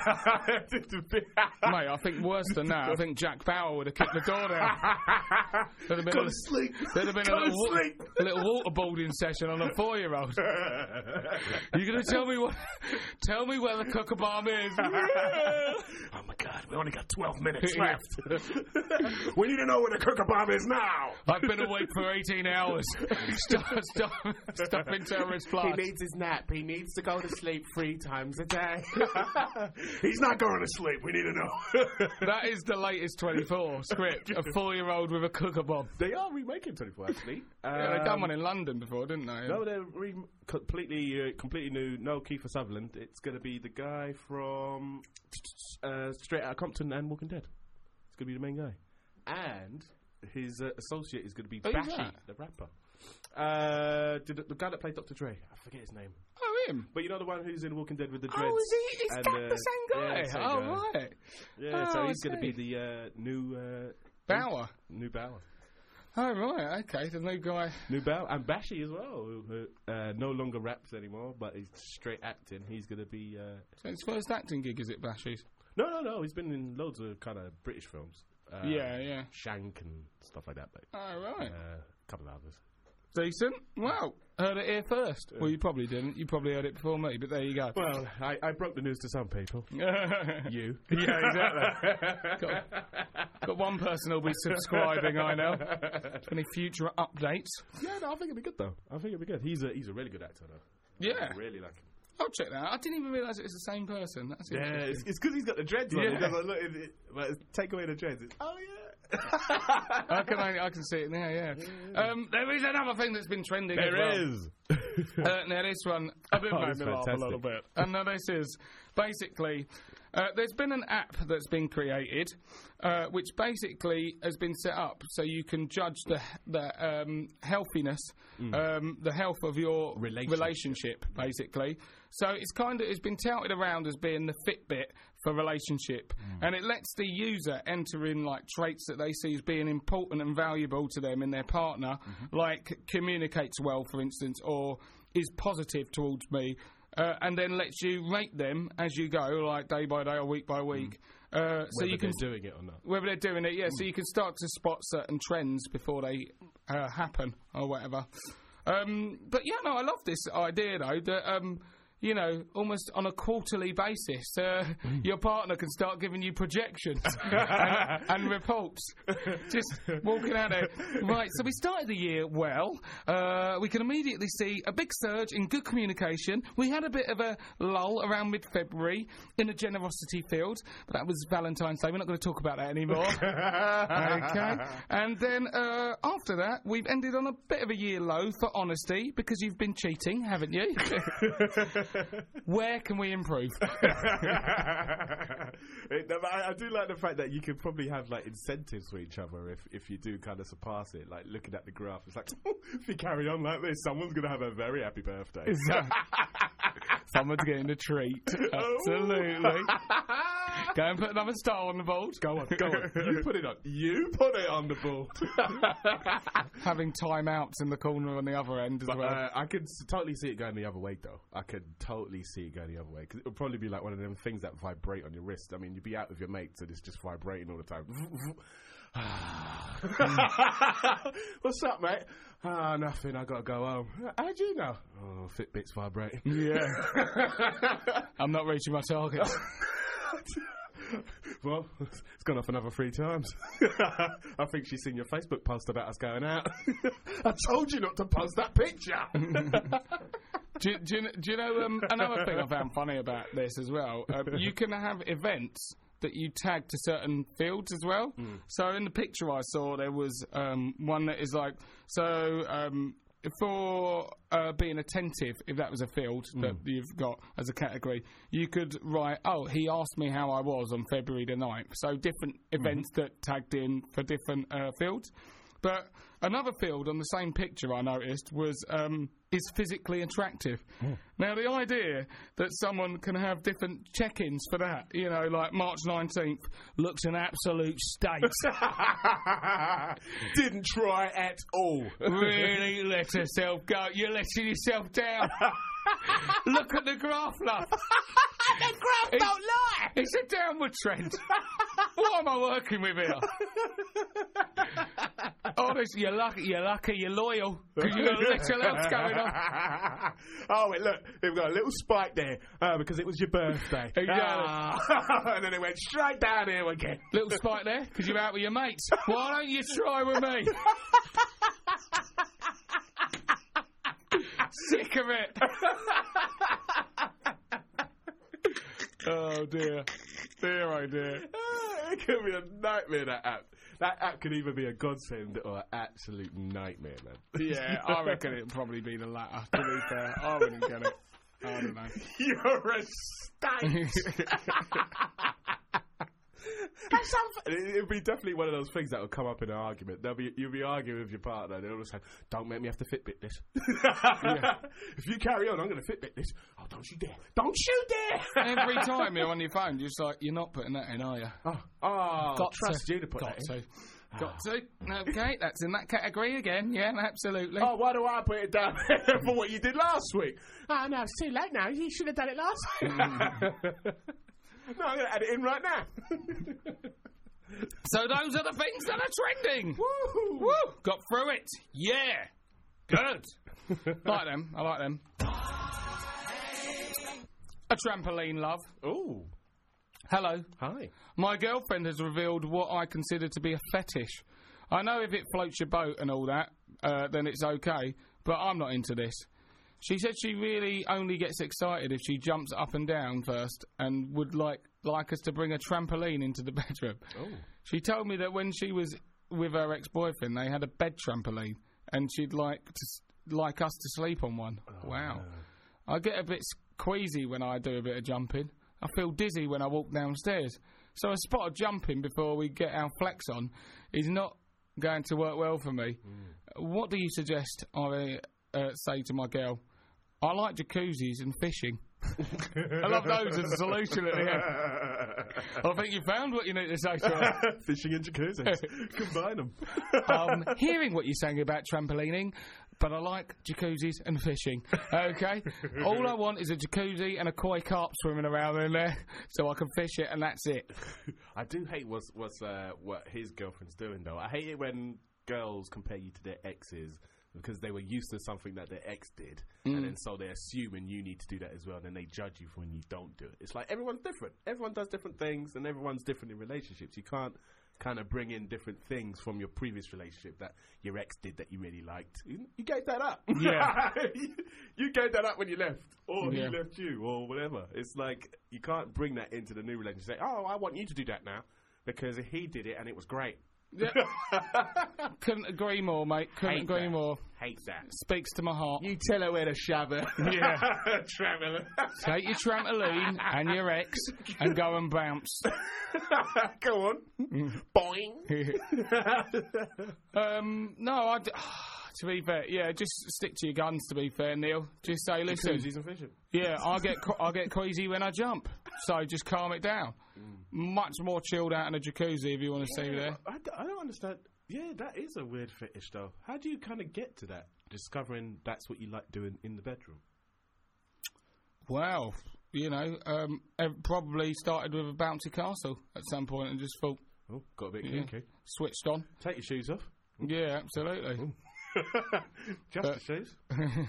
Mate, I think worse than that. I think Jack Bauer would have kicked the door down. There'd have been There'd have been a little waterboarding session on a 4-year-old. You're gonna tell me where the cooker bomb is? Oh my God, we only got 12 minutes left. We need to know where the cooker bomb is now. I've been awake for 18 hours. Stuffing terrorist flies. He needs his nap. He needs to go to sleep 3 times a day. He's not going to sleep. We need to know. That is the latest 24 script. A 4-year-old with a cooker bomb. They are remaking 24, actually. They've done one in London before, didn't they? No, they're completely new. No Kiefer Sutherland. It's going to be the guy from Straight Outta Compton and Walking Dead. It's going to be the main guy. And his associate is going to be Bashi, the rapper. The guy that played Dr. Dre. I forget his name. Oh, him. But you know the one who's in Walking Dead with the dreads? Oh, is he? Is that the same guy? Yeah, same guy. Right. Yeah, so he's going to be the new... Bauer. New Bauer. Oh, right, okay, the new guy. New Bauer. And Bashi as well, who no longer raps anymore, but he's straight acting. He's going to be... So his first acting gig, is it, Bashi's? No. He's been in loads of kind of British films. Yeah. Shank and stuff like that. But, oh, right. A couple of others. Decent. Well, heard it here first. Well, you probably didn't. You probably heard it before me, but there you go. Well, I broke the news to some people. You. Yeah, exactly. got one person who'll be subscribing, I know. Any future updates? Yeah, no, I think it'll be good, though. I think it'll be good. He's a really good actor, though. Yeah. I really like him. I'll check that out. I didn't even realise it was the same person. That's it's because he's got the dreads on. Yeah. But take away the dreads. Oh, yeah. I can see it now, yeah. There is another thing that's been trending There as well. is. Now this one, a bit made me laugh a little bit. And now this is basically, there's been an app that's been created, which basically has been set up so you can judge the healthiness, the health of your relationship, basically. So it's been touted around as being the Fitbit for relationship, and it lets the user enter in like traits that they see as being important and valuable to them in their partner, like communicates well, for instance, or is positive towards me. And then lets you rate them as you go, like day by day or week by week. So you can doing it or not. Whether they're doing it, yeah. So you can start to spot certain trends before they happen or whatever. But yeah, no, I love this idea though that you know, almost on a quarterly basis, your partner can start giving you projections and reports. Just walking out there. Right, so we started the year well. We can immediately see a big surge in good communication. We had a bit of a lull around mid-February in the generosity field, but that was Valentine's Day. We're not going to talk about that anymore. Okay. And then after that, we've ended on a bit of a year low for honesty because you've been cheating, haven't you? Where can we improve? I do like the fact that you could probably have like incentives for each other if you do kind of surpass it. Like looking at the graph, it's like if you carry on like this, someone's going to have a very happy birthday. Someone's getting a treat. Absolutely. Go and put another star on the board. Go on. You put it on. You put it on the board. Having timeouts in the corner on the other end as well. I could totally see it going the other way, though. I could totally see it going the other way. Because it would probably be like one of them things that vibrate on your wrist. I mean, you'd be out with your mates and it's just vibrating all the time. What's up, mate? Nothing. I got to go home. How'd you know? Oh, Fitbit's vibrating. Yeah. I'm not reaching my target. Well, it's gone off another 3 times. I think she's seen your Facebook post about us going out. I told you not to post that picture. Do you know another thing I found funny about this as well? You can have events that you tag to certain fields as well. So in the picture I saw, there was one that is like, for being attentive, if that was a field that you've got as a category, you could write, oh, he asked me how I was on February the 9th. So different events that tagged in for different fields. But another field on the same picture I noticed was is physically attractive. Now, the idea that someone can have different check-ins for that, you know, like March 19th, looks an absolute state. Didn't try at all. Really let herself go. You're letting yourself down. Look at the graph, love. The graph don't lie. It's a downward trend. What am I working with here? Honestly, you're lucky, you're loyal, because you've got little else going on. Oh, wait, look, they've got a little spike there, because it was your birthday. Exactly. And then it went straight down here again. Little spike there, because you're out with your mates. Why don't you try with me? Sick of it. Oh, dear. Dear, oh, dear. It could be a nightmare, that app. That app could either be a godsend or an absolute nightmare, man. Yeah, I reckon it'd probably be the latter, to be fair. I wouldn't get it. I don't know. You're a state. It'd be definitely one of those things that will come up in an argument. You'll be arguing with your partner, and they'll all say, "Don't make me have to Fitbit this." If you carry on, I'm going to Fitbit this. Oh, don't you dare! Don't you dare! Every time you're on your phone, you're just like, you're not putting that in, are you? Got trust you to put got that in. Got to. Okay, that's in that category again. Yeah, absolutely. Oh, why do I put it down for what you did last week? Oh, no, it's too late now. You should have done it last week. No, I'm going to add it in right now. So those are the things that are trending. Woo! Woo! Got through it. Yeah. Good. I like them. A trampoline, love. Ooh. Hello. Hi. My girlfriend has revealed what I consider to be a fetish. I know if it floats your boat and all that, then it's okay, but I'm not into this. She said she really only gets excited if she jumps up and down first and would like us to bring a trampoline into the bedroom. Oh. She told me that when she was with her ex-boyfriend, they had a bed trampoline and she'd like us to sleep on one. Oh, wow. I get a bit queasy when I do a bit of jumping. I feel dizzy when I walk downstairs. So a spot of jumping before we get our flex on is not going to work well for me. What do you suggest I say to my girl? I like jacuzzis and fishing. I love those as a solution at the end. I think you found what you need to say to her. Fishing and jacuzzis. Combine them. Hearing what you're saying about trampolining, but I like jacuzzis and fishing. Okay? All I want is a jacuzzi and a koi carp swimming around in there so I can fish it, and that's it. I do hate what his girlfriend's doing, though. I hate it when girls compare you to their exes because they were used to something that their ex did, and then so they assume and you need to do that as well, and then they judge you for when you don't do it. It's like everyone's different. Everyone does different things, and everyone's different in relationships. You can't kind of bring in different things from your previous relationship that your ex did that you really liked. You gave that up. Yeah. You gave that up when you left, or he left you, or whatever. It's like you can't bring that into the new relationship. Say, oh, I want you to do that now because he did it and it was great. Yeah. Couldn't agree more, mate. Couldn't agree more. Hate that. Speaks to my heart. You tell her where to shove her. Yeah. Traveller. Take your trampoline and your ex and go and bounce. Go on. Boing. No, to be fair, yeah, just stick to your guns, to be fair, Neil. Just say, listen. Jacuzzis and fishing. Yeah, I get queasy when I jump. So just calm it down. Much more chilled out in a jacuzzi if you want to stay there. I don't understand. Yeah, that is a weird fetish, though. How do you kind of get to that? Discovering that's what you like doing in the bedroom? Well, you know, probably started with a bouncy castle at some point and just thought... Oh, got a bit kinky. Switched on. Take your shoes off. Yeah, absolutely. Just the shoes.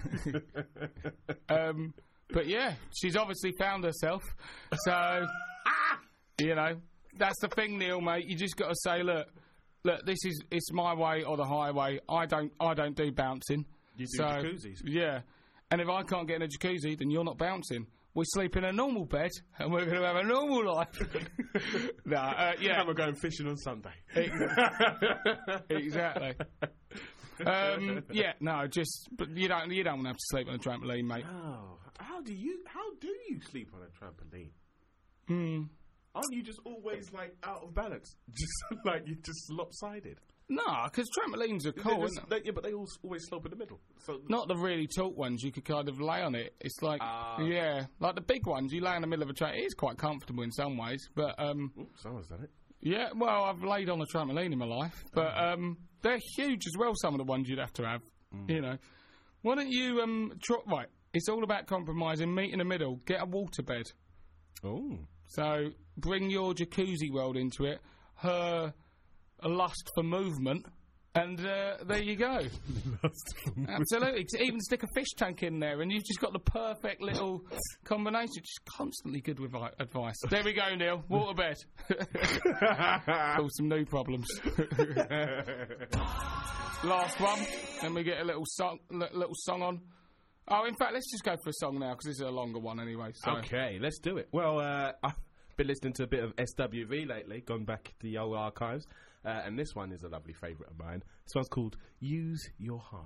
But yeah, she's obviously found herself. So, you know, that's the thing, Neil, mate. You just got to say, look, it's my way or the highway. I don't do bouncing. You do jacuzzis. Yeah, and if I can't get in a jacuzzi, then you're not bouncing. We sleep in a normal bed, and we're going to have a normal life. Yeah. And we're going fishing on Sunday. Exactly. Yeah, no, but you don't want to have to sleep on a trampoline, mate. Oh, how do you sleep on a trampoline? Aren't you just always like out of balance? Just like you're just lopsided. No, because trampolines are cool, isn't they? Yeah, but they always slope in the middle. So not the really tall ones. You could kind of lay on it. It's like yeah, like the big ones. You lay in the middle of a trampoline. It is quite comfortable in some ways, but someone's done it. Yeah, well, I've laid on a trampoline in my life, but they're huge as well. Some of the ones you'd have to have, you know. Why don't you right? It's all about compromising. Meet in the middle. Get a waterbed. Oh. So bring your jacuzzi world into it. Her a lust for movement, and there you go. Absolutely. Even stick a fish tank in there, and you've just got the perfect little combination. Just constantly good with advice. There we go, Neil. Waterbed. Cause some new problems. Last one. Then we get a little song on. Oh, in fact, let's just go for a song now because this is a longer one anyway. So. Okay, let's do it. Well, I've been listening to a bit of SWV lately, gone back to the old archives, and this one is a lovely favourite of mine. This one's called Use Your Heart.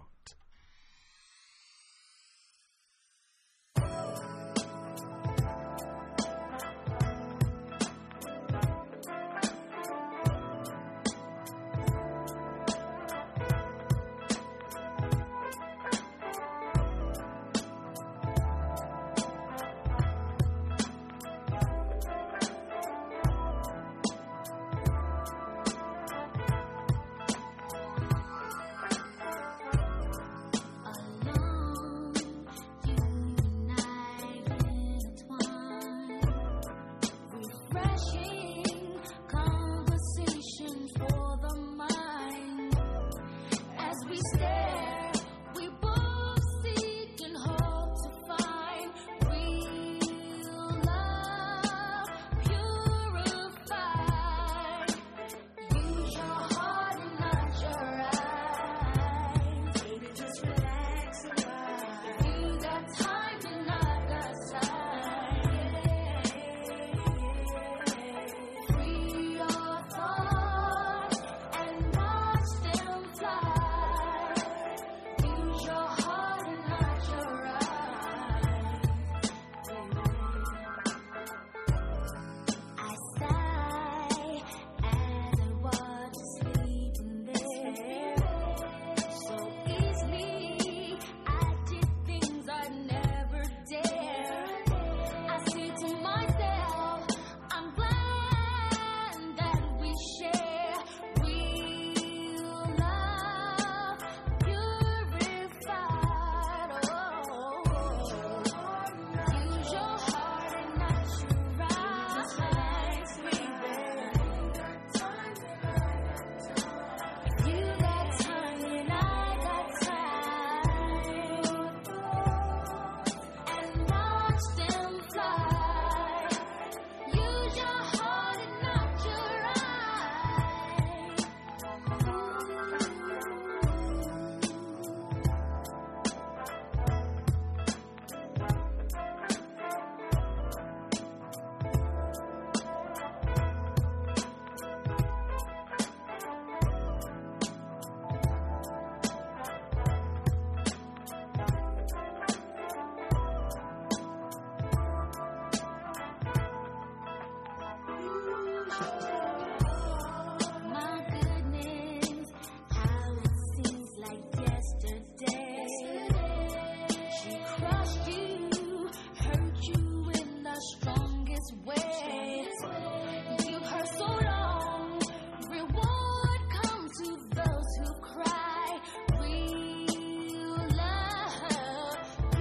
My goodness, how it seems like yesterday. She crushed you, hurt you in the strongest way. You've hurt so long, reward comes to those who cry. Real love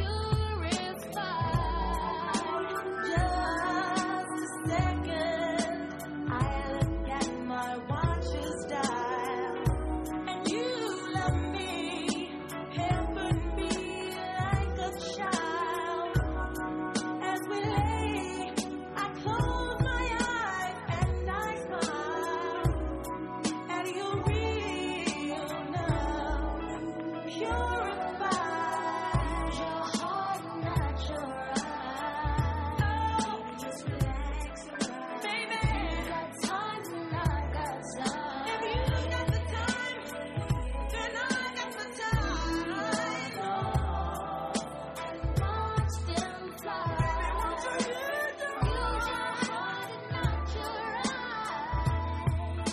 purified. Just a second, I look at my watch's dial, and you love me, pampered me like a child. As we lay, I close my eyes and I smile at your real love purifies your heart, not your eyes. Just relax, baby. You got time and I got time. If you got the time, then I got the time. And watch them fly. Use your heart and not your eyes.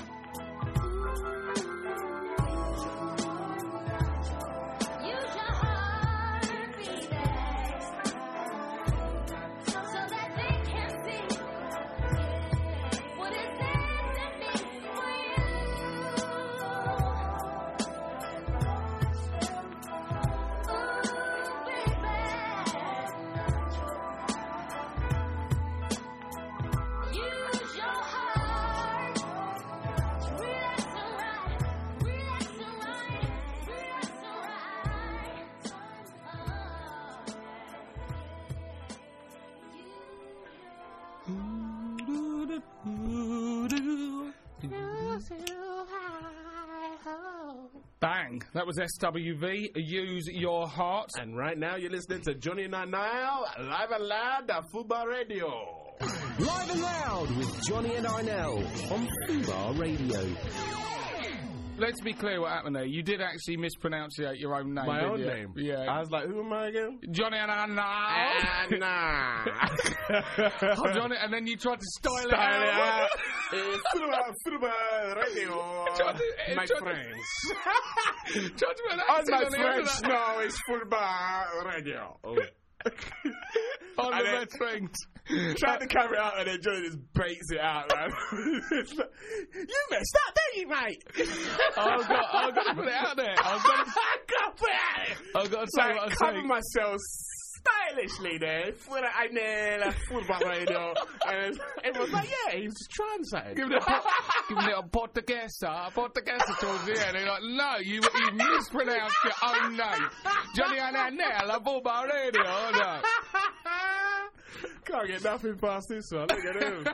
Use your heart, baby, so that they can see what is in me for you. Ooh, baby. Use your heart. Relax and ride. Relax and ride. Relax and Bang. That was SWV. Use Your Heart. And right now you're listening to Johnny and Arnell, live and loud at Fubar Radio. Live and loud with Johnny and Arnell on Fubar Radio. Let's be clear what happened there. You did actually mispronunciate your own name. My didn't own you? name? Yeah. I was like, who am I again? Johnny and Arnell. Nah. Oh, Johnny, and then you tried to style it Style it out. out. Fubar Radio. My friends. Tried to put an On accent my on the end of French, that. no, it's Fubar Radio. On And the then- best things. Trying to carry it out and then Johnny just baits it out, man. It's like, you messed up, don't you, mate? I've got to put it out there. I've got to say what I Like, cover say. myself stylishly there for the Football Radio. And everyone's like, yeah, he's just trying something. Giving it a portuguesa towards the end. They're like, no, you mispronounced your own name. Johnny and Arnell, Fubar Radio. No. Can't get nothing past this one. Look at him.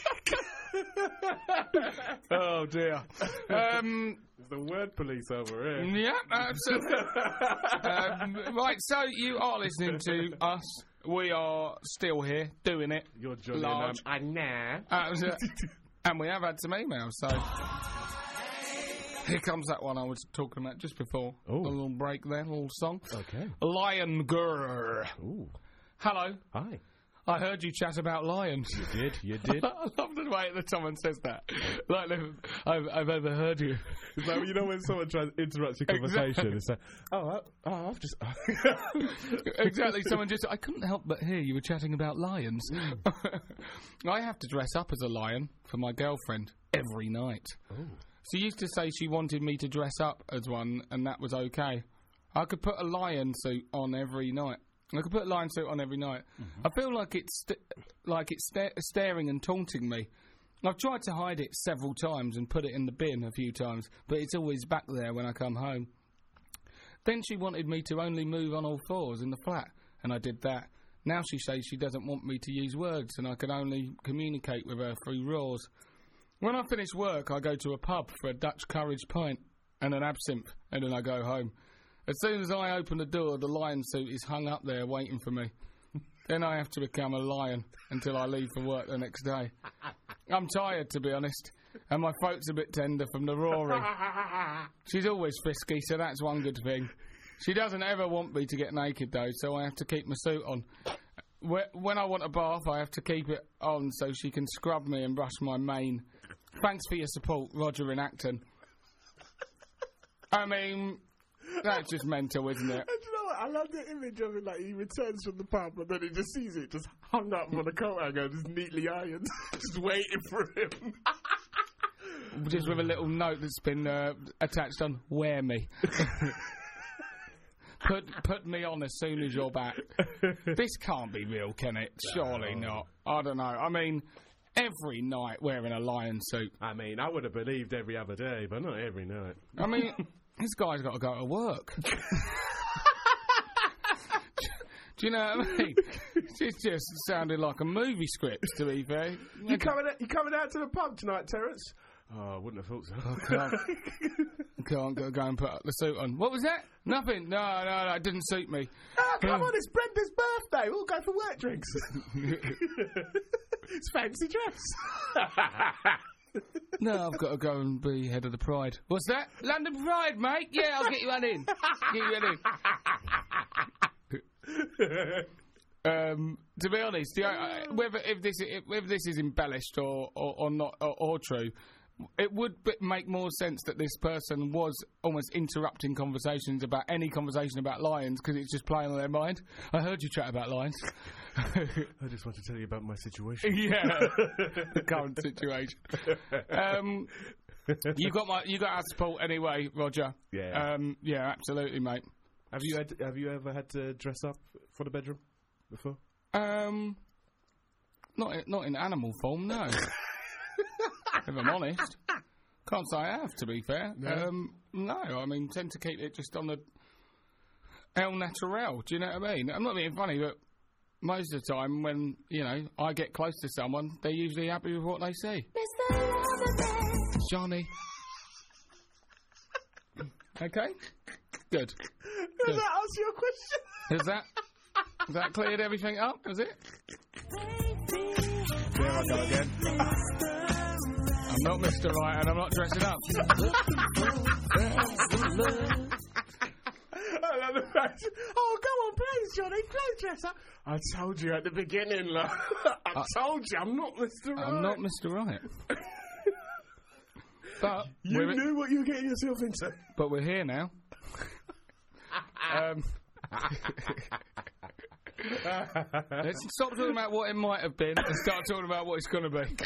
Oh, dear. It's the word police over here. Yeah, absolutely. Right, so you are listening to us. We are still here, doing it. You're Johnny Large. and I'm And we have had some emails, so... Here comes that one I was talking about just before. Ooh. A little break there, a little song. Okay. Lion Grrr. Ooh. Hello. Hi. I heard you chat about lions. You did. I love the way that someone says that. Like, I've overheard you. It's like, you know when someone tries to interrupt your conversation, it's like, I've just... Exactly, someone just... I couldn't help but hear you were chatting about lions. I have to dress up as a lion for my girlfriend every night. Oh. She used to say she wanted me to dress up as one, and that was okay. I could put a lion suit on every night. I could put a lion suit on every night. I feel like it's staring and taunting me. I've tried to hide it several times and put it in the bin a few times, but it's always back there when I come home. Then she wanted me to only move on all fours in the flat, and I did that. Now she says she doesn't want me to use words, and I can only communicate with her through roars. When I finish work, I go to a pub for a Dutch courage pint and an absinthe, and then I go home. As soon as I open the door, the lion suit is hung up there waiting for me. Then I have to become a lion until I leave for work the next day. I'm tired, to be honest, and my throat's a bit tender from the roaring. She's always frisky, so that's one good thing. She doesn't ever want me to get naked, though, so I have to keep my suit on. when I want a bath, I have to keep it on so she can scrub me and brush my mane. Thanks for your support, Roger in Acton. I mean, that's just mental, isn't it? And you know what? I love the image of it. Like he returns from the pub, and then he just sees it just hung up on the coat hanger, just neatly ironed, just waiting for him. Just with a little note that's been attached on, wear me. Put me on as soon as you're back. This can't be real, can it? Surely not. I don't know. I mean, every night wearing a lion suit. I mean, I would have believed every other day, but not every night. I mean, this guy's got to go to work. Do you know what I mean? It just sounded like a movie script, to be fair. You coming out to the pub tonight, Terence? Oh, I wouldn't have thought so. Can't go and put the suit on. What was that? Nothing. No, it didn't suit me. Oh, come on, it's Brenda's birthday. We'll go for work drinks. It's fancy dress. No, I've got to go and be head of the Pride. What's that? London Pride, mate? Yeah, I'll get you one in. To be honest, whether if this is embellished or not or true, it would make more sense that this person was almost interrupting conversations about any conversation about lions because it's just playing on their mind. I heard you chat about lions. I just want to tell you about my situation. Yeah, the current situation. You got our support anyway, Roger. Yeah. Yeah, absolutely, mate. Have you ever had to dress up for the bedroom before? Not in animal form, no. If I'm honest, can't say I have. To be fair, no. I mean, tend to keep it just on the el natural. Do you know what I mean? I'm not being funny, but most of the time when I get close to someone, they're usually happy with what they see. Johnny. Okay. Good. Does that answer your question? Has that cleared everything up? Is it? There I go again. I'm not Mr. Right and I'm not dressing up. I love the fact. Oh, come on, please, Johnny, please dress up. I told you at the beginning, love. I told you, I'm not Mr. Right. I'm not Mr. Right. But you knew what you were getting yourself into. But we're here now. Let's stop talking about what it might have been and start talking about what it's going to be.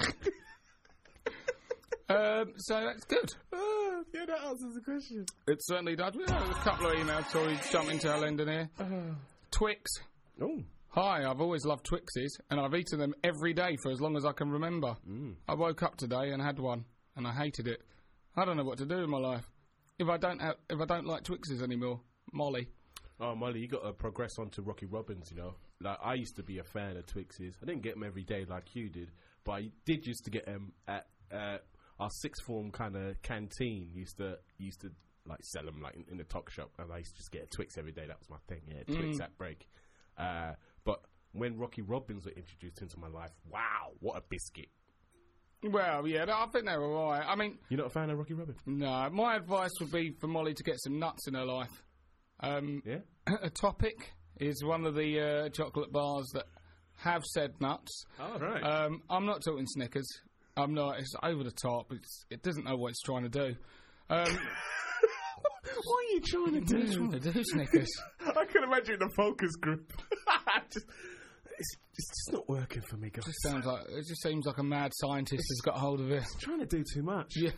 So that's good. Yeah, that answers the question. It certainly does. We have a couple of emails, so we jump into our end in here. Twix. Oh. Hi, I've always loved Twixes, and I've eaten them every day for as long as I can remember. I woke up today and had one, and I hated it. I don't know what to do with my life. If I don't like Twixes anymore, Molly. Oh, Molly, you got to progress on to Rocky Robbins, Like, I used to be a fan of Twixes. I didn't get them every day like you did, but I did used to get them at our sixth form kind of canteen. Used to like sell them like in the tuck shop, and I used to just get a Twix every day. That was my thing. Yeah, Twix at break. But when Rocky Robbins were introduced into my life, wow, what a biscuit! Well, yeah, I think they were alright. I mean, you're not a fan of Rocky Robbins? No, my advice would be for Molly to get some nuts in her life. Yeah, a Topic is one of the chocolate bars that have said nuts. Oh, right. I'm not talking Snickers. I'm not. It's over the top. It doesn't know what it's trying to do. What are you trying to do? What are you trying to do, Snickers? I can imagine the focus group. It's just not working for me, guys. It just seems like a mad scientist has got hold of it. It's trying to do too much. Yeah.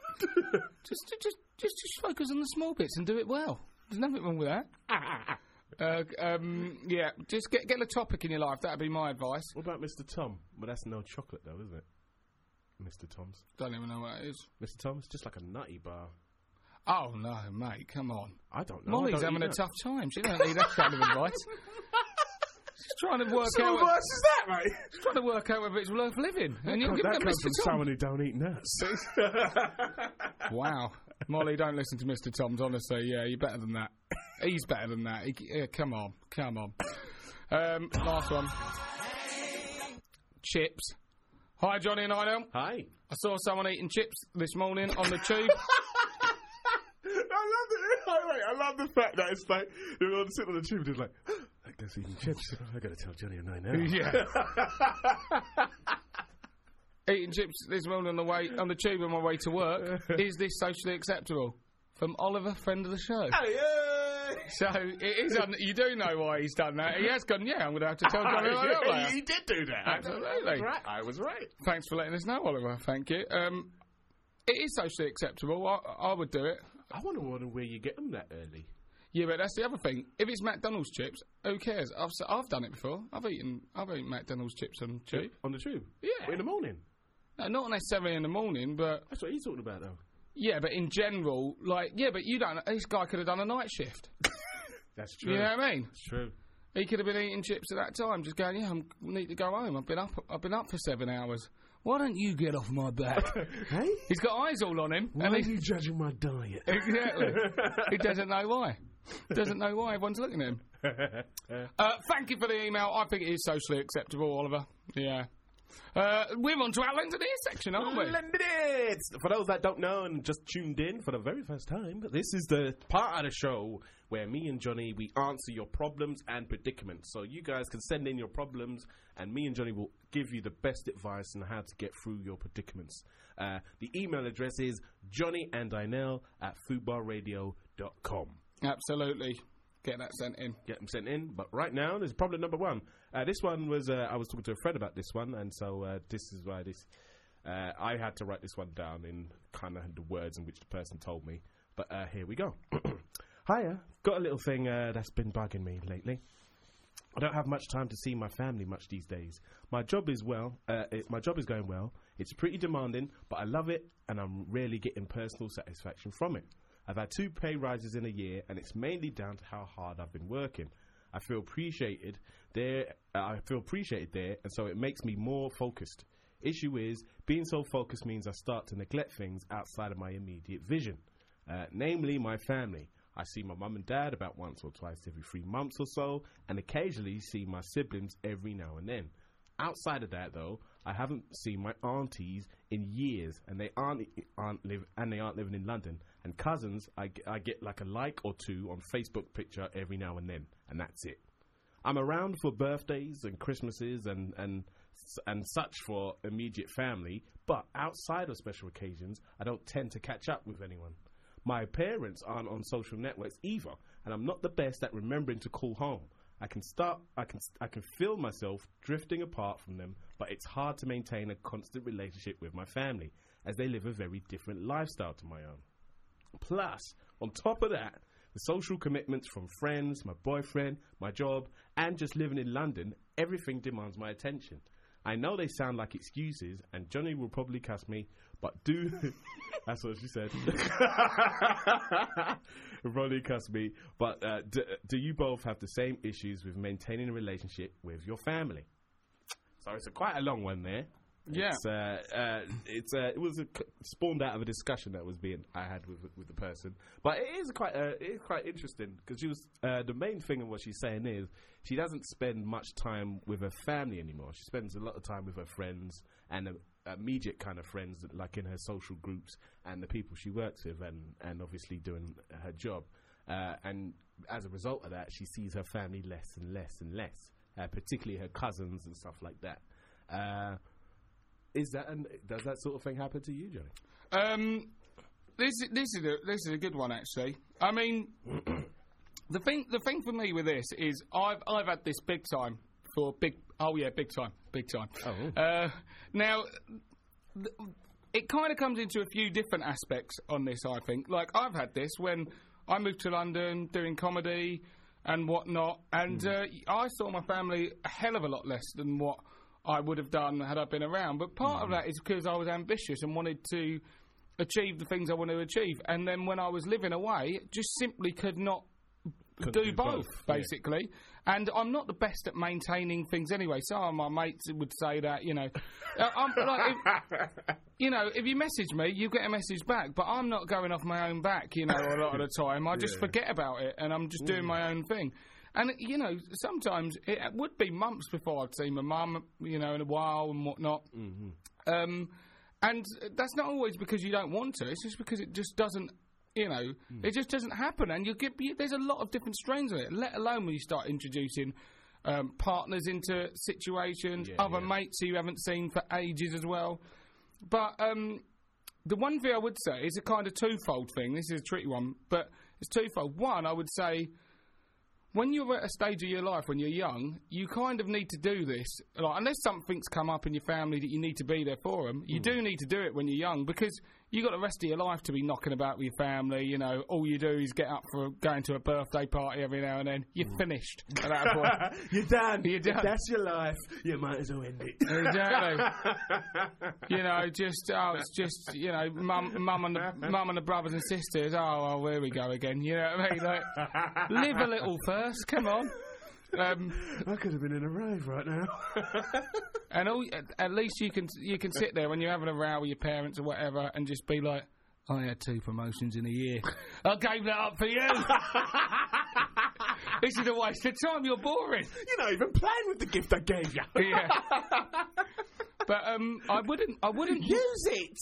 just focus on the small bits and do it well. There's nothing wrong with that. Yeah, just get a Topic in your life. That'd be my advice. What about Mr. Tom? Well, that's no chocolate, though, isn't it? Mr. Tom's. Don't even know what it is. Mr. Tom's just like a nutty bar. Oh no, mate, come on. I don't know. Molly's having a tough time. She don't need that kind of advice. She's trying to work out. What advice is that, mate? She's trying to work out whether it's worth living. And you're giving that it comes Mr. from Tom. someone who don't eat nuts. Wow, Molly, don't listen to Mr. Tom's. Honestly, yeah, you're better than that. He's better than that. Come on. Last one. Chips. Hi, Johnny and Idel. Hi. I saw someone eating chips this morning on the tube. I love the fact that it's like they're all sitting on the tube and it's like, Guess eating chips. I got to tell Johnny and I now. Yeah. Eating chips this morning on the tube on my way to work. Is this socially acceptable? From Oliver, friend of the show. Hey, So it is. You do know why he's done that. He has gone. Yeah, I'm going to have to tell Johnny later. He did do that. Absolutely. I was right. Thanks for letting us know, Oliver. Thank you. It is socially acceptable. I would do it. I wonder where you get them that early. Yeah, but that's the other thing. If it's McDonald's chips, who cares? I've done it before. I've eaten McDonald's chips on the tube. On the tube? Yeah. In the morning? No, not necessarily in the morning, but... That's what he's talking about, though. Yeah, but in general, but you don't... This guy could have done a night shift. That's true. You know what I mean? That's true. He could have been eating chips at that time, just going, I need to go home. I've been up for 7 hours. Why don't you get off my back? Hey? He's got eyes all on him. Why are you judging my diet? Exactly. He doesn't know why. Doesn't know why everyone's looking at him. Thank you for the email. I think it is socially acceptable, Oliver. Yeah. We're on to our Lended Ear section, aren't we? Lended Ear! For those that don't know and just tuned in for the very first time, this is the part of the show where me and Johnny, we answer your problems and predicaments. So you guys can send in your problems and me and Johnny will give you the best advice on how to get through your predicaments. The email address is johnnyandinell@foodbarradio.com. Absolutely. Get that sent in. Get them sent in. But right now, there's problem number one. This one was, I was talking to a friend about this one, and so this is why I had to write this one down in kind of the words in which the person told me. But here we go. Hiya. Got a little thing that's been bugging me lately. I don't have much time to see my family much these days. My job is going well. It's pretty demanding, but I love it, and I'm really getting personal satisfaction from it. I've had 2 pay rises in a year, and it's mainly down to how hard I've been working. I feel appreciated there, and so it makes me more focused. Issue is, being so focused means I start to neglect things outside of my immediate vision, namely my family. I see my mum and dad about once or twice every 3 months or so, and occasionally see my siblings every now and then. Outside of that, though, I haven't seen my aunties in years, and they aren't living in London. And cousins, I get like a like or 2 on Facebook picture every now and then, and that's it. I'm around for birthdays and Christmases and such for immediate family, but outside of special occasions, I don't tend to catch up with anyone. My parents aren't on social networks either, and I'm not the best at remembering to call home. I can feel myself drifting apart from them, but it's hard to maintain a constant relationship with my family, as they live a very different lifestyle to my own. Plus, on top of that, the social commitments from friends, my boyfriend, my job, and just living in London, everything demands my attention. I know they sound like excuses, and Johnny will probably cuss me, but that's what she said. Will probably cuss me, but do you both have the same issues with maintaining a relationship with your family? So it's quite a long one there. Yeah. It was spawned out of a discussion that I had with the person, but it is quite interesting because she was the main thing of what she's saying is she doesn't spend much time with her family anymore. She spends a lot of time with her friends and immediate kind of friends, like in her social groups and the people she works with, and obviously doing her job. And as a result of that, she sees her family less and less and less, particularly her cousins and stuff like that. Does that sort of thing happen to you, Johnny? This is a good one, actually. I mean, the thing for me with this is I've had this big time. Big time. Oh. Now, it kind of comes into a few different aspects on this, I think. Like, I've had this when I moved to London doing comedy and whatnot, and I saw my family a hell of a lot less than what I would have done had I been around. But part of that is because I was ambitious and wanted to achieve the things I wanted to achieve. And then when I was living away, just simply could not do both, basically. Yeah. And I'm not the best at maintaining things anyway. Some of my mates would say that, I'm like, if you message me, you get a message back. But I'm not going off my own back, a lot of the time. I just forget about it and I'm just doing my own thing. And, sometimes it would be months before I'd see my mum, in a while and whatnot. Mm-hmm. And that's not always because you don't want to. It's just because it just doesn't You know, it just doesn't happen, and there's a lot of different strains of it. Let alone when you start introducing partners into situations, other mates who you haven't seen for ages as well. But the one thing I would say is a kind of twofold thing. This is a tricky one, but it's twofold. One, I would say, when you're at a stage of your life when you're young, you kind of need to do this. Like, unless something's come up in your family that you need to be there for them, you do need to do it when you're young, because you got the rest of your life to be knocking about with your family. You know, all you do is get up for going to a birthday party every now and then. You're finished at that point. You're done. You're done. If that's your life, you might as well end it. Exactly. You know, it's just, you know, mum and the brothers and sisters. Oh, well, here we go again. You know what I mean? Like, live a little first. Come on. I could have been in a rave right now. And at least you can sit there when you're having a row with your parents or whatever and just be like, I had 2 promotions in a year. I gave that up for you. This is a waste of time. You're boring. You're not even playing with the gift I gave you. Yeah. But I wouldn't use it.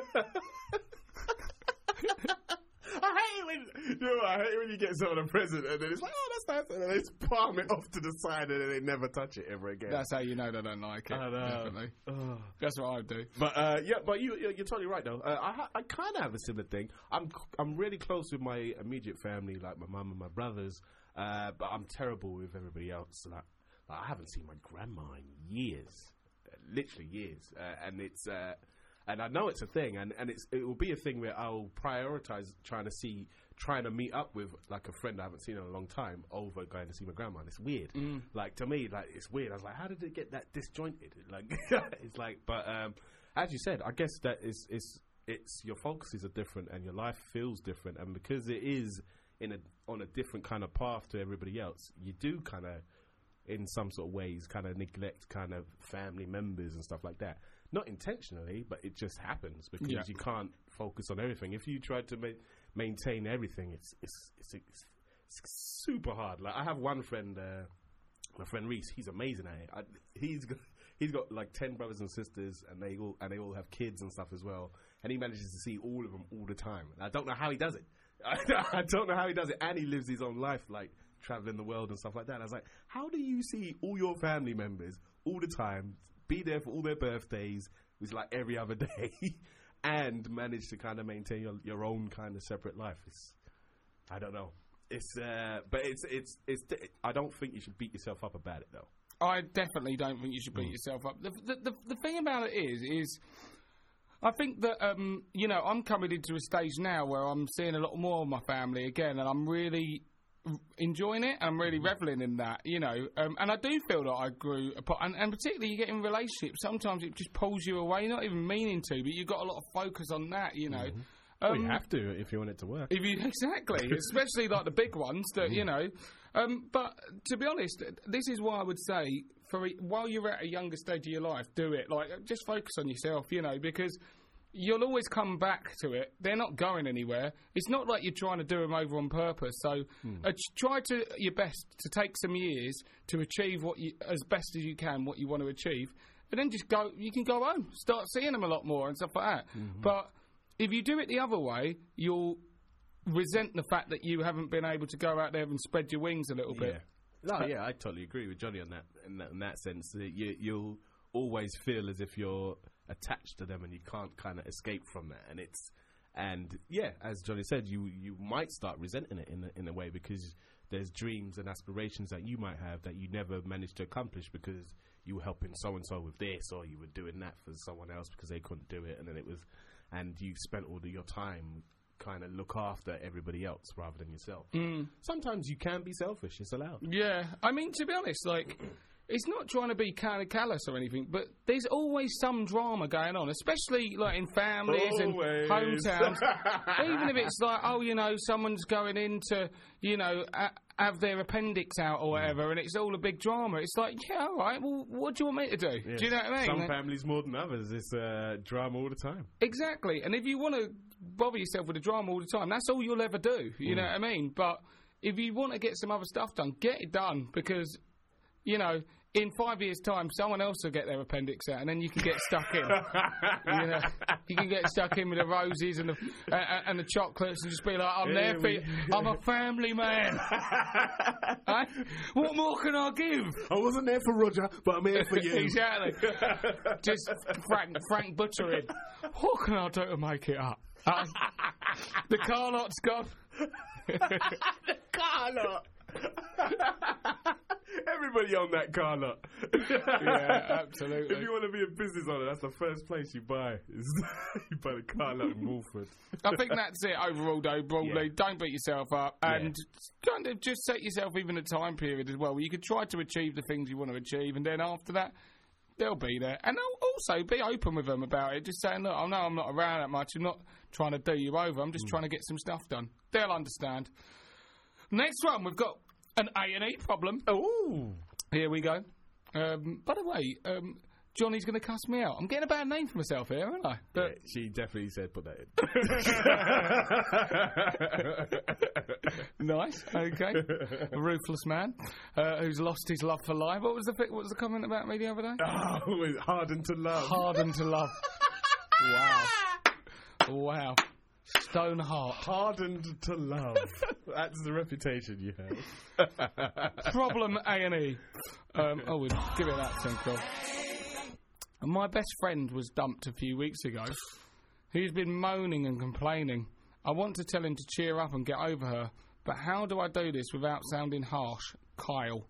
I hate it when you get someone a present and then it's like, oh, that's nice, and then they just palm it off to the side and then they never touch it ever again. That's how you know they don't like it. I know. Definitely. That's what I would do. But but you're totally right though. I kind of have a similar thing. I'm really close with my immediate family, like my mum and my brothers. But I'm terrible with everybody else. Like I haven't seen my grandma in years, literally years, and it's. And I know it's a thing, and it will be a thing where I'll prioritize trying to meet up with like a friend I haven't seen in a long time over going to see my grandma. And it's weird. Like to me, like it's weird. I was like, how did it get that disjointed? Like it's like, but as you said, I guess that it's your focuses are different and your life feels different, and because it is on a different kind of path to everybody else, you do kind of, in some sort of ways, kind of neglect kind of family members and stuff like that. Not intentionally, but it just happens because you can't focus on everything. If you try to maintain everything, it's super hard. Like I have one friend, my friend Reese. He's amazing at it. He's got like 10 brothers and sisters, and they all have kids and stuff as well. And he manages to see all of them all the time. And I don't know how he does it. I don't know how he does it, and he lives his own life, like traveling the world and stuff like that. And I was like, how do you see all your family members all the time? Be there for all their birthdays, which is like every other day, and manage to kind of maintain your own kind of separate life. I don't know. But I don't think you should beat yourself up about it, though. I definitely don't think you should beat yourself up. The thing about it is I think that you know, I'm coming into a stage now where I'm seeing a lot more of my family again, and I'm really enjoying it, and I'm really reveling in that, you know, and I do feel that I grew apart, and particularly you get in relationships, sometimes it just pulls you away, not even meaning to, but you've got a lot of focus on that, you know. Well, you have to if you want it to work. Exactly, especially like the big ones that, you know, but to be honest, this is why I would say, while you're at a younger stage of your life, do it, like, just focus on yourself, you know, because you'll always come back to it. They're not going anywhere. It's not like you're trying to do them over on purpose. So try your best to take some years to achieve as best as you can, what you want to achieve. And then just go, you can go home, start seeing them a lot more and stuff like that. But if you do it the other way, you'll resent the fact that you haven't been able to go out there and spread your wings a little bit. No, yeah, I totally agree with Johnny on that. In that sense, you'll always feel as if you're attached to them and you can't kind of escape from that, and as Johnny said, you might start resenting it in a way, because there's dreams and aspirations that you might have that you never managed to accomplish because you were helping so and so with this, or you were doing that for someone else because they couldn't do it, and you spent all of your time kind of look after everybody else rather than yourself. Sometimes you can be selfish, it's allowed. Yeah, I mean, to be honest, like, it's not trying to be kind of callous or anything, but there's always some drama going on, especially like in families and hometowns. Even if it's like, oh, you know, someone's going in to, you know, have their appendix out or whatever, and it's all a big drama. It's like, yeah, all right, well, what do you want me to do? Yes. Do you know what I mean? Some families more than others. It's drama all the time. Exactly. And if you want to bother yourself with the drama all the time, that's all you'll ever do. You know what I mean? But if you want to get some other stuff done, get it done, because, you know, in 5 years' time, someone else will get their appendix out, and then you can get stuck in. You know? You can get stuck in with the roses and the chocolates and just be like, I'm there for you. I'm a family man. Hey? What more can I give? I wasn't there for Roger, but I'm here for you. Exactly. Just Frank butchering. What can I do to make it up? The car lot's gone. The car lot. Everybody on that car lot. Yeah, absolutely. If you want to be a business owner, that's the first place you buy. You buy the car lot in Wolford. I think that's it overall, though, broadly. Don't beat yourself up. And kind of just set yourself even a time period as well where you can try to achieve the things you want to achieve, and then after that, they'll be there. And also be open with them about it. Just saying, look, I know I'm not around that much. I'm not trying to do you over. I'm just trying to get some stuff done. They'll understand. Next one, we've got an A&E problem. Oh. Here we go. By the way, Johnny's going to cuss me out. I'm getting a bad name for myself here, aren't I? But Yeah, she definitely said put that in. Nice, okay. A ruthless man who's lost his love for life. What was the comment about me the other day? Oh, it's hardened to love. Hardened to love. Wow. Stone heart. Hardened to love. That's the reputation you have. Problem A&E. We'll give it that tinkle. My best friend was dumped a few weeks ago. He's been moaning and complaining. I want to tell him to cheer up and get over her, but how do I do this without sounding harsh? Kyle.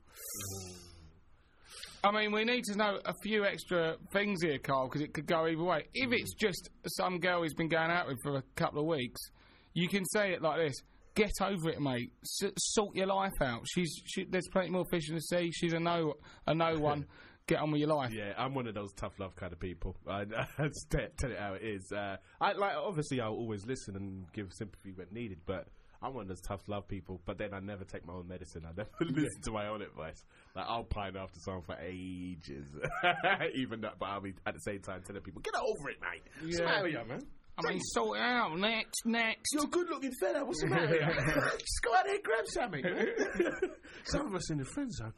I mean, we need to know a few extra things here, Kyle, because it could go either way. If it's just some girl he's been going out with for a couple of weeks, you can say it like this. Get over it, mate. Sort your life out. There's plenty more fish in the sea. She's a no one. Get on with your life. Yeah, I'm one of those tough love kind of people. I just tell it how it is. Obviously, I'll always listen and give sympathy when needed, but I'm one of those tough love people. But then I never take my own medicine. I never listen to my own advice. Like, I'll pine after someone for ages, even that. But I'll be at the same time telling people, get over it, mate. What's the matter with you, man? I mean, sort it out. Next. You're a good-looking fella. What's the matter with you? Just go out there and grab something. Some of us in the friend zone.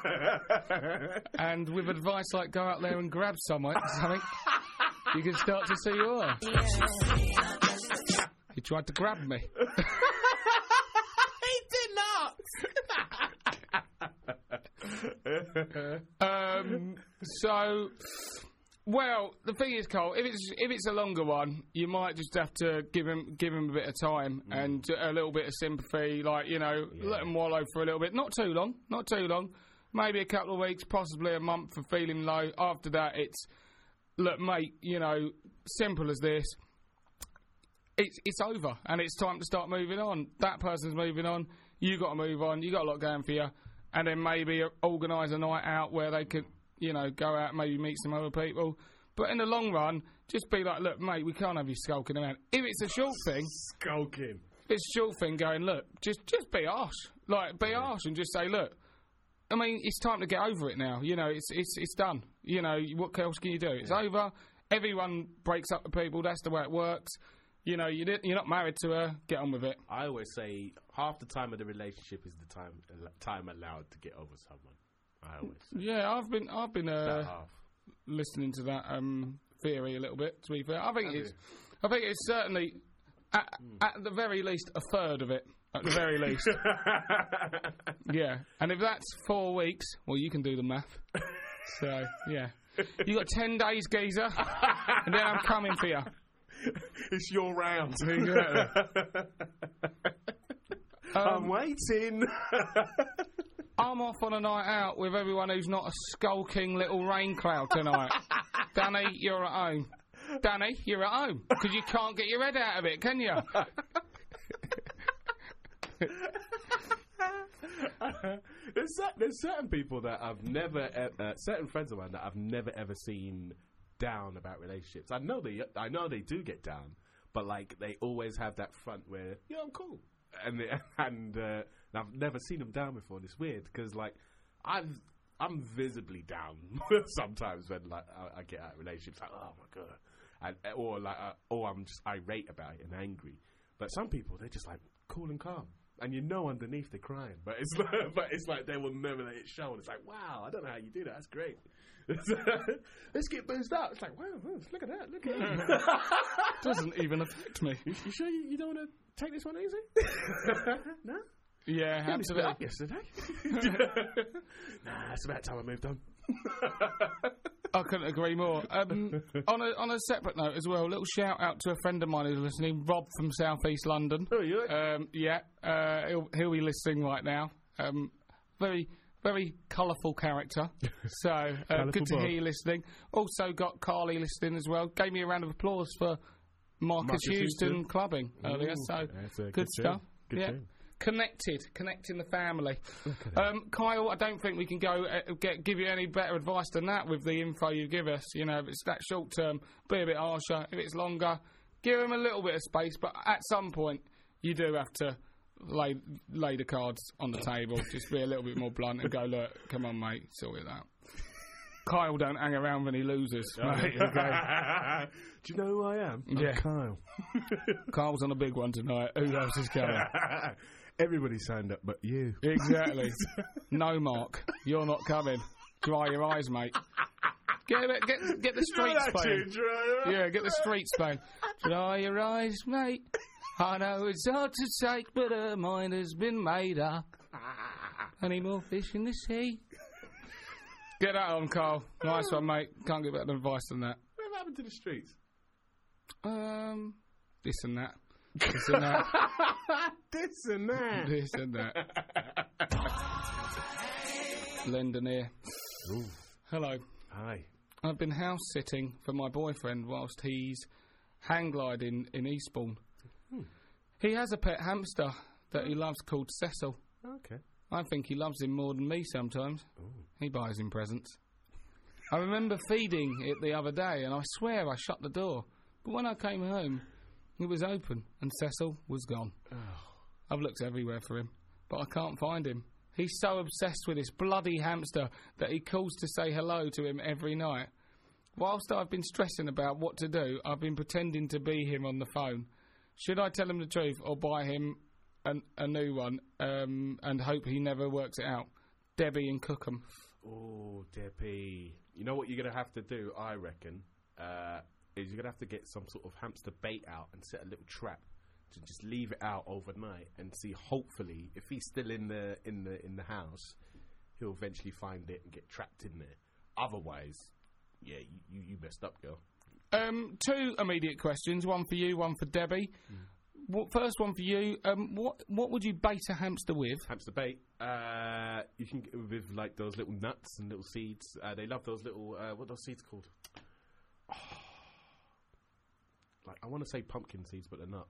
And with advice like go out there and grab something, you can start to see you are. He tried to grab me. He did not. So, well, the thing is, Cole, if it's a longer one, you might just have to give him a bit of time and a little bit of sympathy, like, let him wallow for a little bit. Not too long. Maybe a couple of weeks, possibly a month for feeling low. After that, it's, look, mate, simple as this. It's over, and it's time to start moving on. That person's moving on. You got to move on. You got a lot going for you, and then maybe organise a night out where they could, go out, maybe meet some other people. But in the long run, just be like, look, mate, we can't have you skulking around. If it's a short thing, Skulking. it's a short thing. Going, look, just be harsh, harsh, and just say, look. I mean, it's time to get over it now. It's done. What else can you do? It's over. Everyone breaks up with people. That's the way it works. You're not married to her. Get on with it. I always say half the time of the relationship is the time allowed to get over someone. I always say. Yeah, I've been listening to that theory a little bit. To be fair, I think it's certainly at the very least a third of it. At the very least. Yeah, and if that's 4 weeks, well, you can do the math. So yeah, you got 10 days, geezer, and then I'm coming for you. It's your round. Exactly. I'm waiting. I'm off on a night out with everyone who's not a skulking little rain cloud tonight. Danny, you're at home. Danny, you're at home because you can't get your head out of it, can you? There's certain people that I've never, certain friends of mine that I've never ever seen down about relationships. I know they do get down, but like they always have that front where I'm cool, and I've never seen them down before. And it's weird because like I'm visibly down sometimes when like I get out of relationships. Like, oh my god, or I'm just irate about it and angry. But some people, they're just like cool and calm. and you know underneath they're crying, but it's like they will never let it show. And it's like, wow, I don't know how you do that. That's great. Let's get boozed out. It's like, wow, look at that. Look at that. Doesn't even affect me. You sure you don't want to take this one easy? No? Yeah, You only split absolutely. up yesterday. Nah, it's about time I moved on. I couldn't agree more. On a separate note as well, a little shout out to a friend of mine who's listening, Rob from South East London. Oh, you? He'll be listening right now. Very, very colourful character. So good to Bob. hear you listening. Also got Carly listening as well. Gave me a round of applause for Marcus Houston clubbing earlier. So That's a good stuff. Good yeah. tune. Connecting the family. Kyle, I don't think we can go give you any better advice than that with the info you give us. You know, if it's that short term, be a bit harsher. If it's longer, give them a little bit of space. But at some point, you do have to lay the cards on the table. Just be a little bit more blunt and go, look, come on, mate, sort it out. Kyle don't hang around when he loses. Mate. Okay. Do you know who I am? I'm Yeah. Kyle. Kyle's on a big one tonight. Who else is coming? Everybody signed up but you. Exactly. No, Mark, you're not coming. Dry your eyes, mate. Get the streets playing. Yeah, get the streets playing. Dry your eyes, mate. I know it's hard to take, but her mind has been made up. Any more fish in the sea? Get that on, Carl. Nice one, mate. Can't get better advice than that. What happened to the streets? This and that. This and that. This and that. This and that. Lendon here. Ooh. Hello. Hi. I've been house sitting for my boyfriend whilst he's hang gliding in Eastbourne. He has a pet hamster that he loves called Cecil. Okay. I think he loves him more than me sometimes. He buys him presents. I remember feeding it the other day and I swear I shut the door. But when I came home, it was open and Cecil was gone. I've looked everywhere for him, but I can't find him. He's so obsessed with this bloody hamster that he calls to say hello to him every night. Whilst I've been stressing about what to do, I've been pretending to be him on the phone. Should I tell him the truth or buy him a new one and hope he never works it out? Debbie in Cookham. Oh, Debbie. You know what you're going to have to do, I reckon, is you're going to have to get some sort of hamster bait out and set a little trap to just leave it out overnight and see, hopefully, if he's still in the house, he'll eventually find it and get trapped in there. Otherwise, yeah, you messed up, girl. Two immediate questions, one for you, one for Debbie. First one for you. What would you bait a hamster with? Hamster bait. You can get with like those little nuts and little seeds. They love those little. What are those seeds called? Like I want to say pumpkin seeds, but they're not.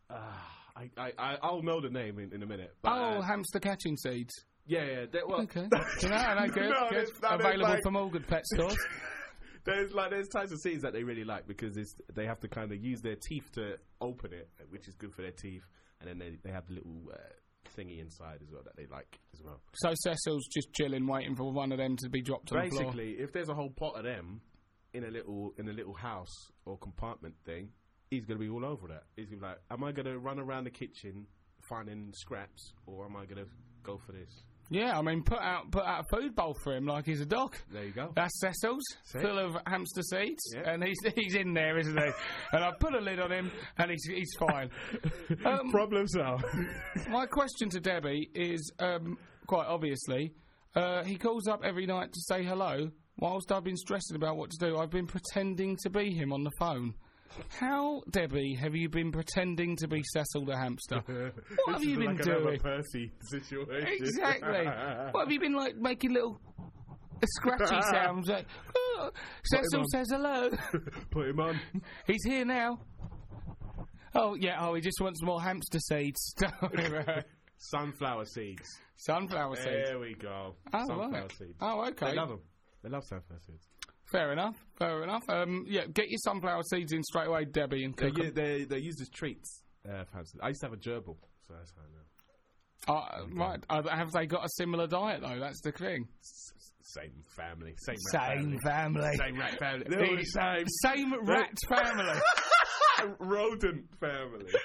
I'll know the name in a minute. But, Hamster catching seeds. Yeah. Well, Okay. No, good. No, Good. there's Available like- from all good pet stores. There's types of seeds that they really like because they have to kind of use their teeth to open it, which is good for their teeth, and then they have the little thingy inside as well that they like as well. So Cecil's just chilling, waiting for one of them to be dropped on the floor. Basically, if there's a whole pot of them in a little house or compartment thing, he's gonna be all over that. He's gonna be like, am I gonna run around the kitchen finding scraps, or am I gonna go for this? Yeah, I mean, put out a food bowl for him like he's a dog. There you go. That's Cecil's, See? full of hamster seeds, Yeah. and he's in there, isn't he? And I put a lid on him, and he's fine. Problem solved. My question to Debbie is, quite obviously, he calls up every night to say hello. Whilst I've been stressing about what to do, I've been pretending to be him on the phone. How, Debbie, have you been pretending to be Cecil the hamster? What have you been like doing? Percy situation. Exactly. What have you been like making little scratchy sounds? Like, oh, Cecil says hello. Put him on. He's here now. Oh yeah. Oh, he just wants more hamster seeds. Sunflower seeds. Sunflower seeds. There we go. Oh, Sunflower right. seeds. Oh, okay. They love them. They love sunflower seeds. Fair enough. Yeah, get your sunflower seeds in straight away, Debbie, and cook 'em. They use as treats. I used to have a gerbil, so that's how I know. Right. Have they got a similar diet though? That's the thing. Same family. Same Same family. Same rat family. They're all the same. Same rat family. Rodent family.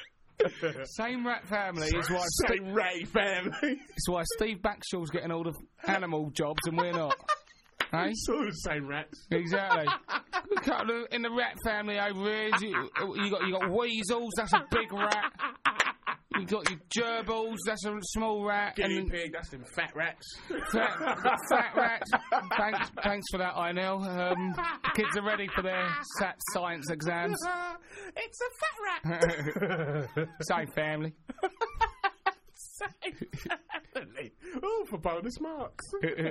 Same rat family is why Same Ray family. it's why Steve Backshaw's getting all the animal jobs and we're not. Hey? It's all the same rats. Exactly. In the rat family over here, you got weasels. That's a big rat. You got your gerbils. That's a small rat. Guinea pig, that's them fat rats. Fat rats. Thanks for that, Inel. The kids are ready for their science exams. It's a fat rat. Same family. Same family. Oh, for bonus marks.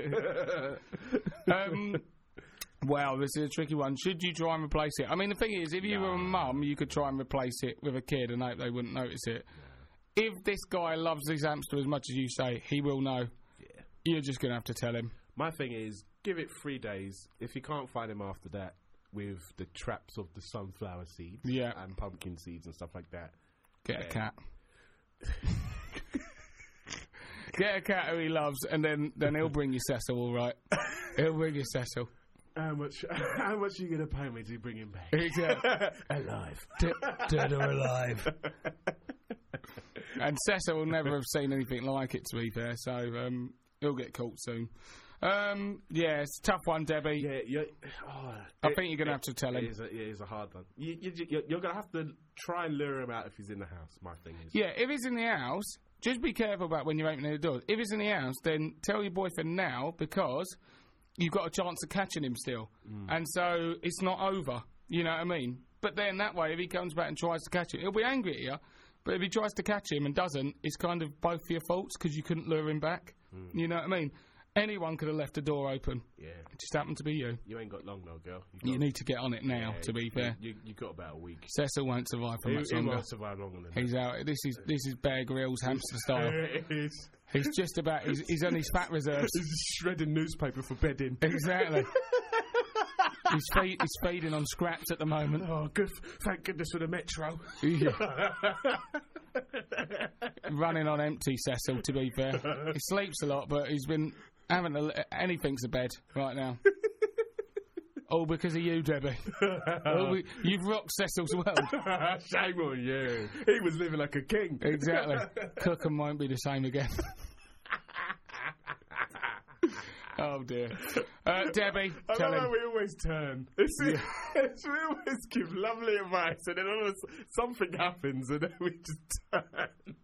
Well, this is a tricky one. Should you try and replace it? I mean, the thing is, if you were a mum, you could try and replace it with a kid and hope they wouldn't notice it. If this guy loves his hamster as much as you say, he will know. Yeah. You're just going to have to tell him. My thing is, give it 3 days. If you can't find him after that, with the traps of the sunflower seeds and pumpkin seeds and stuff like that, get a cat. Get a cat who he loves, and then he'll bring you Cecil, all right? He'll bring you Cecil. How much are you going to pay me to bring him back? Exactly. Alive. Dead or alive. And Cecil will never have seen anything like it, to be fair, so he'll get caught soon. Yeah, it's a tough one, Debbie. I think you're going to have to tell him. It's a hard one. You're going to have to try and lure him out if he's in the house, my thing is. Yeah, if he's in the house, just be careful about when you're opening the doors. If he's in the house, then tell your boyfriend now, because you've got a chance of catching him still. And so it's not over, you know what I mean? But then that way, if he comes back and tries to catch him, he'll be angry at you. But if he tries to catch him and doesn't, it's kind of both your faults because you couldn't lure him back. You know what I mean? Anyone could have left the door open. Yeah. It just happened to be you. You ain't got long though, girl. You need to get on it now, to be fair. You got about a week. Cecil won't survive for much longer. He won't survive longer than that. He's out. This is Bear Grylls hamster style. It is. He's just about... He's on his fat reserves. He's shredding newspaper for bedding. Exactly. He's feeding on scraps at the moment. Oh, good! Thank goodness for the metro. Yeah. Running on empty, Cecil, to be fair. He sleeps a lot, but he's been having anything's a bed right now. All because of you, Debbie. You've rocked Cecil's world. Shame on you. He was living like a king. Exactly. Cookham won't be the same again. Oh dear. Debbie, tell him. We always turn. We always give lovely advice, and then all of a sudden something happens, and then we just turn.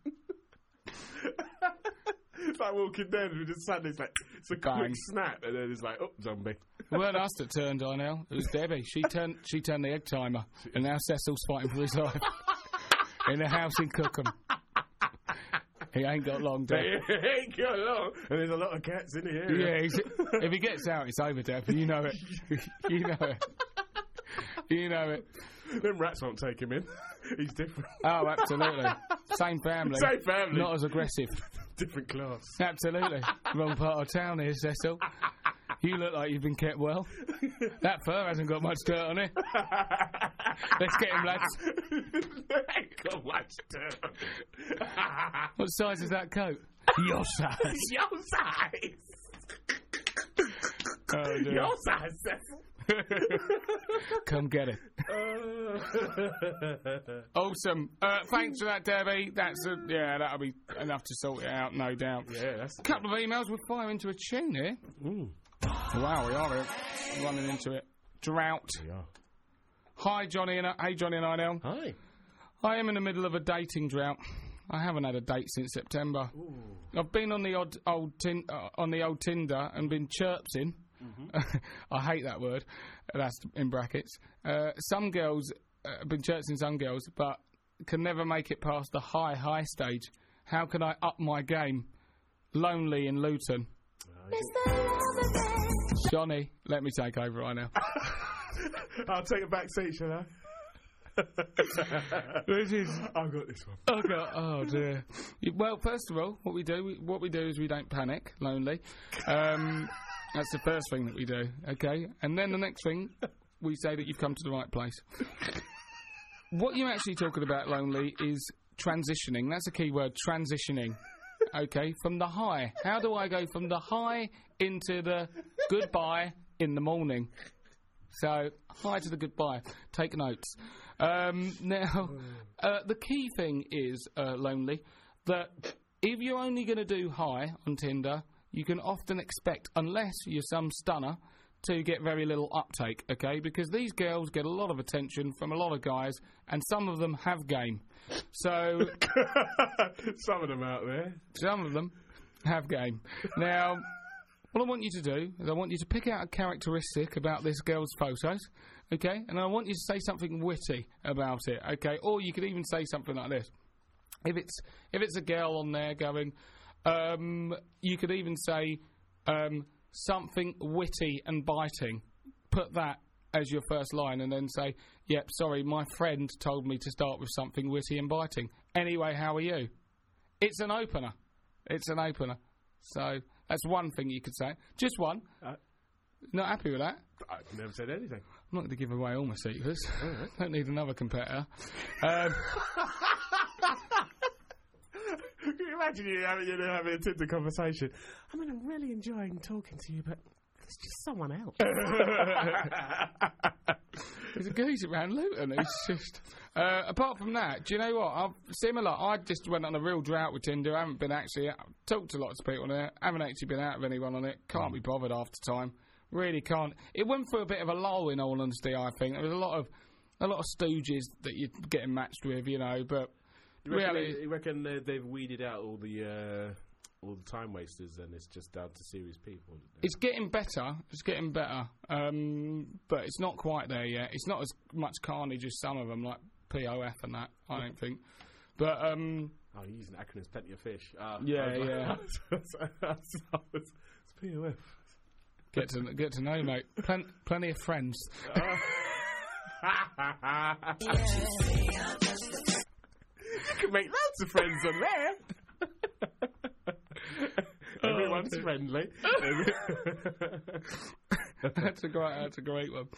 It's like Walking Dead. We just suddenly it's a quick snap, and then it's like, oh, zombie. It weren't us that turned, Darnell. It was Debbie. She turned the egg timer, and now Cecil's fighting for his life in a house in Cookham. He ain't got long, Deb. He ain't got long. And there's a lot of cats in the area. Yeah, if he gets out, it's over, Deb. You know it. You know it. You know it. Them rats won't take him in. He's different. Oh, absolutely. Same family. Same family. Not as aggressive. Different class. Absolutely. Wrong part of town here, Cecil. You look like you've been kept well. That fur hasn't got much dirt on it. Let's get him, lads. Ain't got much dirt. What size is that coat? Your size. Your size. Oh, dear. Your size, Cecil. Come get it. Awesome. Thanks for that, Debbie. That'll be enough to sort it out, no doubt. Yeah, that's a couple of emails. We'll fire into a tune here. Ooh. Wow, we are running into it. Drought. We are. Hi, Johnny and Inel. Hi. I am in the middle of a dating drought. I haven't had a date since September. Ooh. I've been on the old Tinder and been chirpsing. Mm-hmm. I hate that word. That's in brackets. Some girls have been chirpsing some girls, but can never make it past the high stage. How can I up my game? Lonely in Luton. Johnny, let me take over right now. I'll take a back seat, shall I? I've got this one. Okay. Oh dear. Well, first of all, what we do is we don't panic. Lonely. That's the first thing that we do. Okay, and then the next thing we say that you've come to the right place. What you're actually talking about, Lonely, is transitioning. That's a key word. Transitioning. Okay, from the high. How do I go from the high into the goodbye in the morning? So, high to the goodbye. Take notes. Now, the key thing is, Lonely, that if you're only going to do hi on Tinder, you can often expect, unless you're some stunner, to get very little uptake, okay? Because these girls get a lot of attention from a lot of guys, and some of them have game. So... Some of them out there. Some of them have game. Now, what I want you to do is I want you to pick out a characteristic about this girl's photos, okay? And I want you to say something witty about it, okay? Or you could even say something like this. If it's a girl on there going, you could even say something witty and biting. Put that as your first line and then say, yep, sorry, my friend told me to start with something witty and biting. Anyway, how are you? It's an opener. It's an opener. So that's one thing you could say. Just one. Not happy with that? I've never said anything. I'm not going to give away all my secrets. Don't need another competitor. Can you imagine you having a Tinder conversation? I mean, I'm really enjoying talking to you, but it's just someone else. There's a geezer around Luton who's just... apart from that, do you know what? Similar. I just went on a real drought with Tinder. I haven't been actually... talked to lots of people on it. Haven't actually been out with anyone on it. Can't be bothered half the time. Really can't. It went through a bit of a lull, in all honesty, I think. There was a lot of stooges that you're getting matched with, you know, but... You reckon they've weeded out all the time wasters and it's just down to serious people? It's getting better. It's getting better. But it's not quite there yet. It's not as much carnage as some of them, like POF and that, I don't think. But, oh, you're using acronyms, plenty of fish. Yeah. It's POF. Get to know, mate. Plenty of friends. You can make loads of friends on there. Everyone's friendly. That's a great one.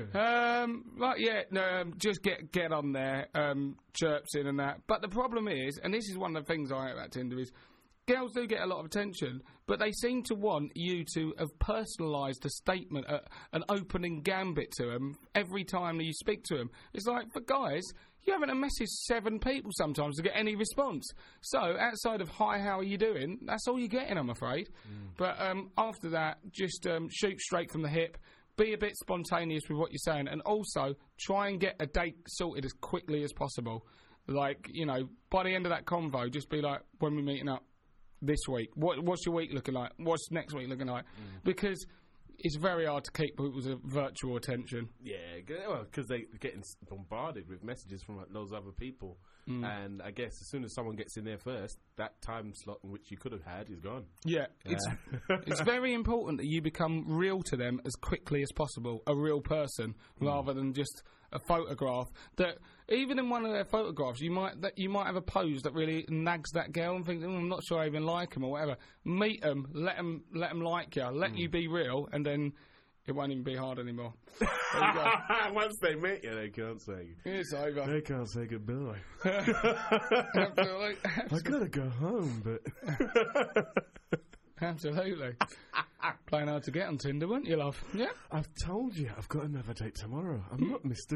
Just get on there, chirps in and that. But the problem is, and this is one of the things I hate about Tinder, is girls do get a lot of attention, but they seem to want you to have personalised a statement, an opening gambit to them every time that you speak to them. It's like, for guys, you're having to message 7 people sometimes to get any response. So, outside of, hi, how are you doing, that's all you're getting, I'm afraid. But after that, just shoot straight from the hip, be a bit spontaneous with what you're saying, and also try and get a date sorted as quickly as possible. Like, you know, by the end of that convo, just be like, when we're meeting up this week, what's your week looking like? What's next week looking like? Because it's very hard to keep people's virtual attention. Yeah, well, because they're getting bombarded with messages from those other people. And I guess as soon as someone gets in there first, that time slot in which you could have had is gone. Yeah, it's very important that you become real to them as quickly as possible, a real person, rather than just a photograph. That even in one of their photographs, you might have a pose that really nags that girl and think, I'm not sure I even like him or whatever. Meet them, let them like you, let you be real, and then it won't even be hard anymore. There you go. Once they meet you, they can't say. It's over. They can't say goodbye. Absolutely. I gotta go home, but. Absolutely. Playing hard to get on Tinder, weren't you, love? Yeah. I've told you, I've got another date tomorrow. I'm not Mr.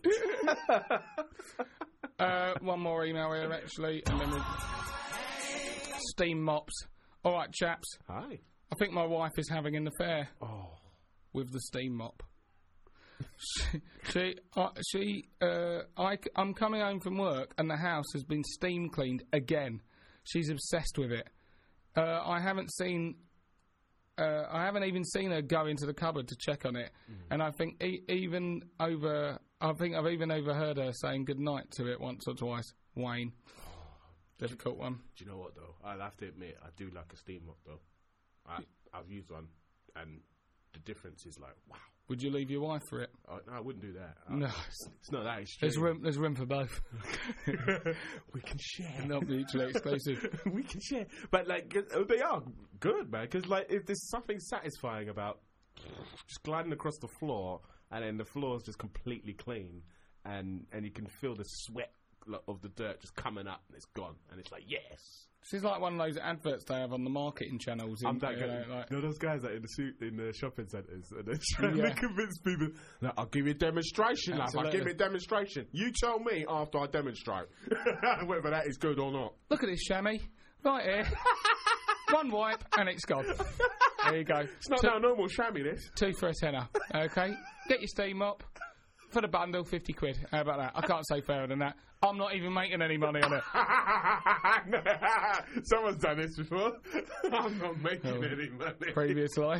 Right. One more email here, actually, and then steam mops. All right, chaps. Hi. I think my wife is having an affair. Oh. With the steam mop. I'm coming home from work and the house has been steam cleaned again. She's obsessed with it. I haven't even seen her go into the cupboard to check on it, and I think I've even overheard her saying goodnight to it once or twice. Wayne, difficult one. Do you know what though? I'll have to admit, I do like a steam mop though. I've used one, and the difference is like, wow. Would you leave your wife for it? No, I wouldn't do that. No, it's not that extreme. There's room for both. We can share. Not mutually exclusive. We can share, but like they are good, man. Because like, if there's something satisfying about just gliding across the floor, and then the floor is just completely clean, and you can feel the sweat of the dirt just coming up and it's gone, and it's like yes. This is like one of those adverts they have on the marketing channels. I'm that guy. like, You know those guys that in the shopping centres, and they're trying Yeah. to convince people. Like, I'll give you a demonstration, love. I'll Absolutely. give you a demonstration. You tell me after I demonstrate whether that is good or not. look at this chamois right here. One wipe and it's gone. There you go. It's not no normal chamois, this. 2 for a tenner. Okay, get your steam up for the bundle. 50 quid. How about that? I can't say fairer than that. I'm not even making any money on it. Someone's done this before. I'm not making any money. Previous life.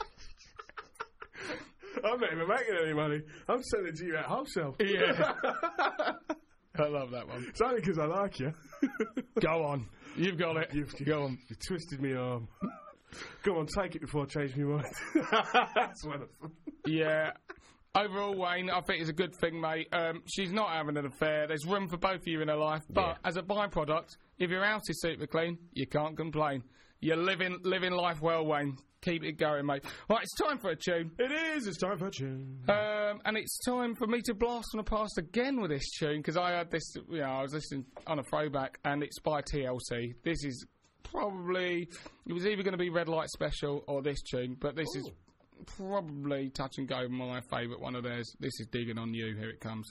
I'm not even making any money. I'm selling to you at wholesale. Yeah. I love that one. It's only because I like you. Go on. You've got it. Go on. You twisted me arm. Go on, take it before I change my mind. That's one of them. Yeah. Overall, Wayne, I think it's a good thing, mate. She's not having an affair. There's room for both of you in her life. But as a byproduct, if your house is super clean, you can't complain. You're living life well, Wayne. Keep it going, mate. Right, it's time for a tune. It is. It's time for a tune. And it's time for me to blast on the past again with this tune, because I heard this, I was listening on a throwback, and it's by TLC. This is probably, it was either going to be Red Light Special or this tune, but this is probably touch and go my favourite one of theirs. This is Digging on You. Here it comes.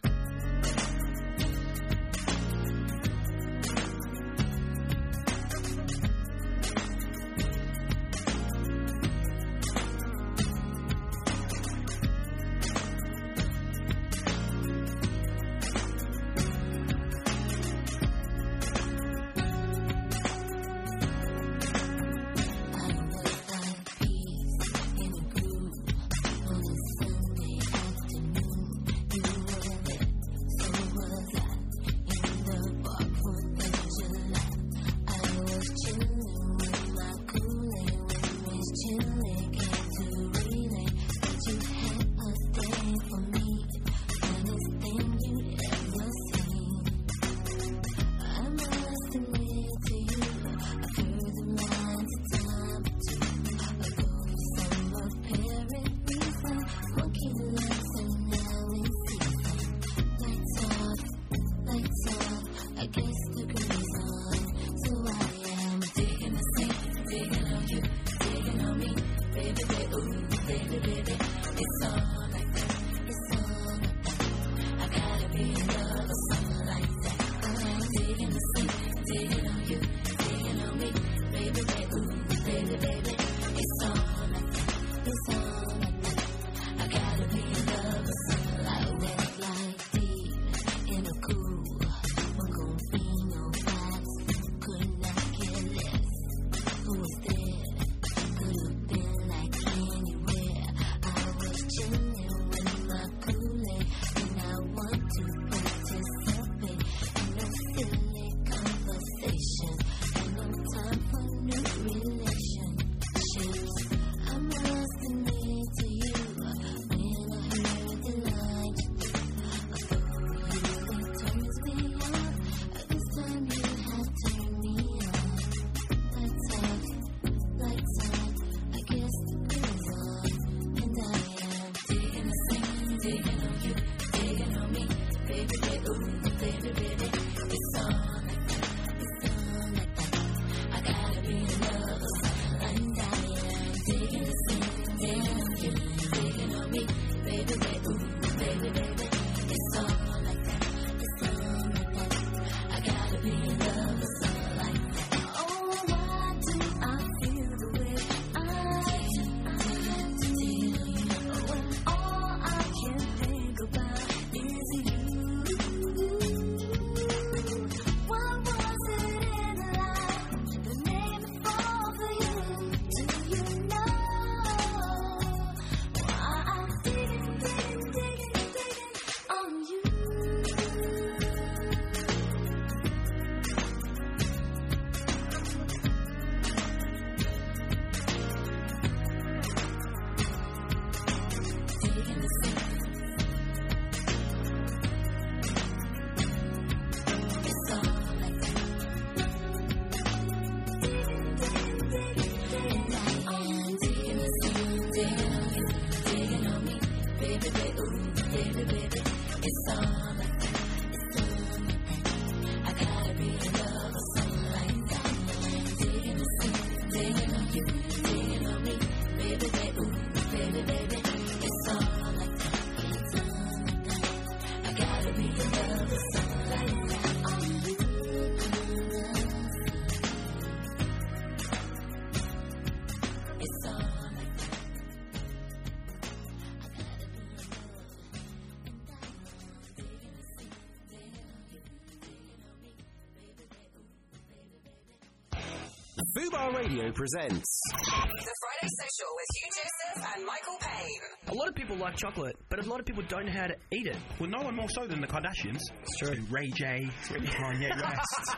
Fubar Radio presents The Friday Social with Hugh Joseph and Michael Payne. A lot of people like chocolate, but a lot of people don't know how to eat it. Well, no one more so than the Kardashians. It's true. Ray J, Kanye West,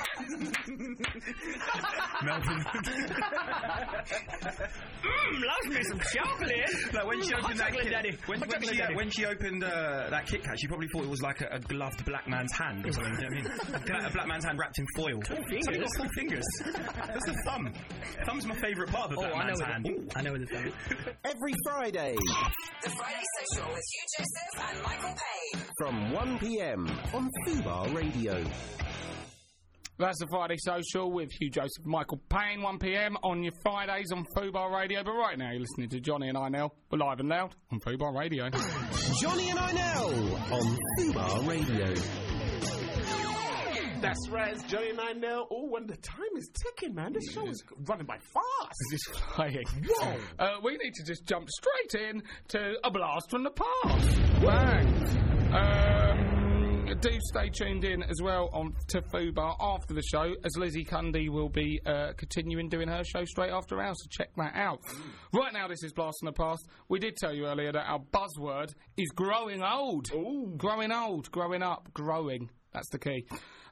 Melvin. Love me some chocolate. Like when she opened that chocolate, Daddy. when she opened that Kit Kat, she probably thought it was like a gloved black man's hand or something. Do you know what I mean? A black man's hand wrapped in foil. So you got 4 fingers. That's the thumb. Thumb's my favourite part of the black man's hand. I know where the thumb is. every Friday The Friday Social with Hugh Joseph and Michael Payne. from 1 p.m. on Fubar Radio. That's the Friday Social with Hugh Joseph and Michael Payne, 1 p.m. on your Fridays on Fubar Radio. But right now you're listening to Johnny and I Now. We're live and loud on Fubar Radio. Johnny and I Now on Fubar Radio. That's right, it's Johnny and I Now. Oh, and the time is ticking, man. This show is running by fast. Is this flying? Whoa. We need to just jump straight in to a blast from the past. Bang. Do stay tuned in as well to Fubar after the show, as Lizzie Cundy will be continuing doing her show straight after ours, so check that out. Right now, this is Blast from the Past. We did tell you earlier that our buzzword is growing old. Ooh. Growing old, growing up, growing. That's the key.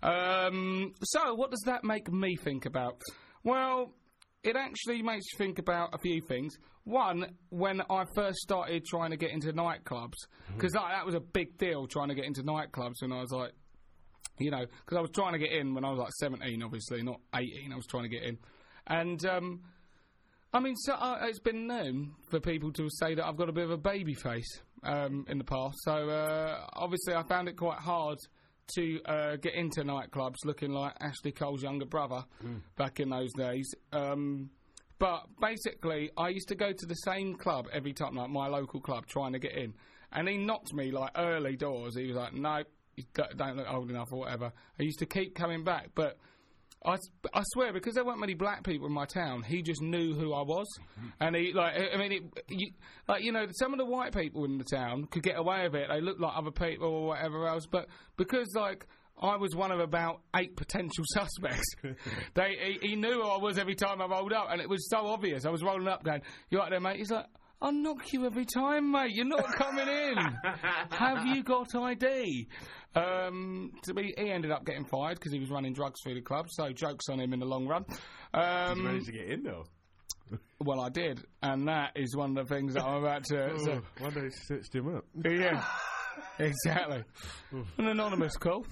So, what does that make me think about? Well, it actually makes you think about a few things. One, when I first started trying to get into nightclubs, because that was a big deal, trying to get into nightclubs when I was like, you know, because I was trying to get in when I was like 17, obviously, not 18, I was trying to get in. And, I mean, so it's been known for people to say that I've got a bit of a baby face in the past. So, obviously, I found it quite hard to get into nightclubs looking like Ashley Cole's younger brother back in those days. But basically, I used to go to the same club every time, like my local club, trying to get in. And he knocked me, like, early doors. He was like, no, you don't look old enough or whatever. I used to keep coming back. But I swear, because there weren't many black people in my town, he just knew who I was. And he, like, I mean, some of the white people in the town could get away with it. They looked like other people or whatever else. But because, like, I was one of about 8 potential suspects, he knew who I was every time I rolled up. And it was so obvious. I was rolling up going, you right there, mate? He's like, I'll knock you every time, mate. You're not coming in. Have you got ID? He ended up getting fired because he was running drugs through the club, so jokes on him in the long run. Did you manage to get in, though? Well, I did, and that is one of the things that I'm about to... One day stitched him up. Yeah, exactly. An anonymous call.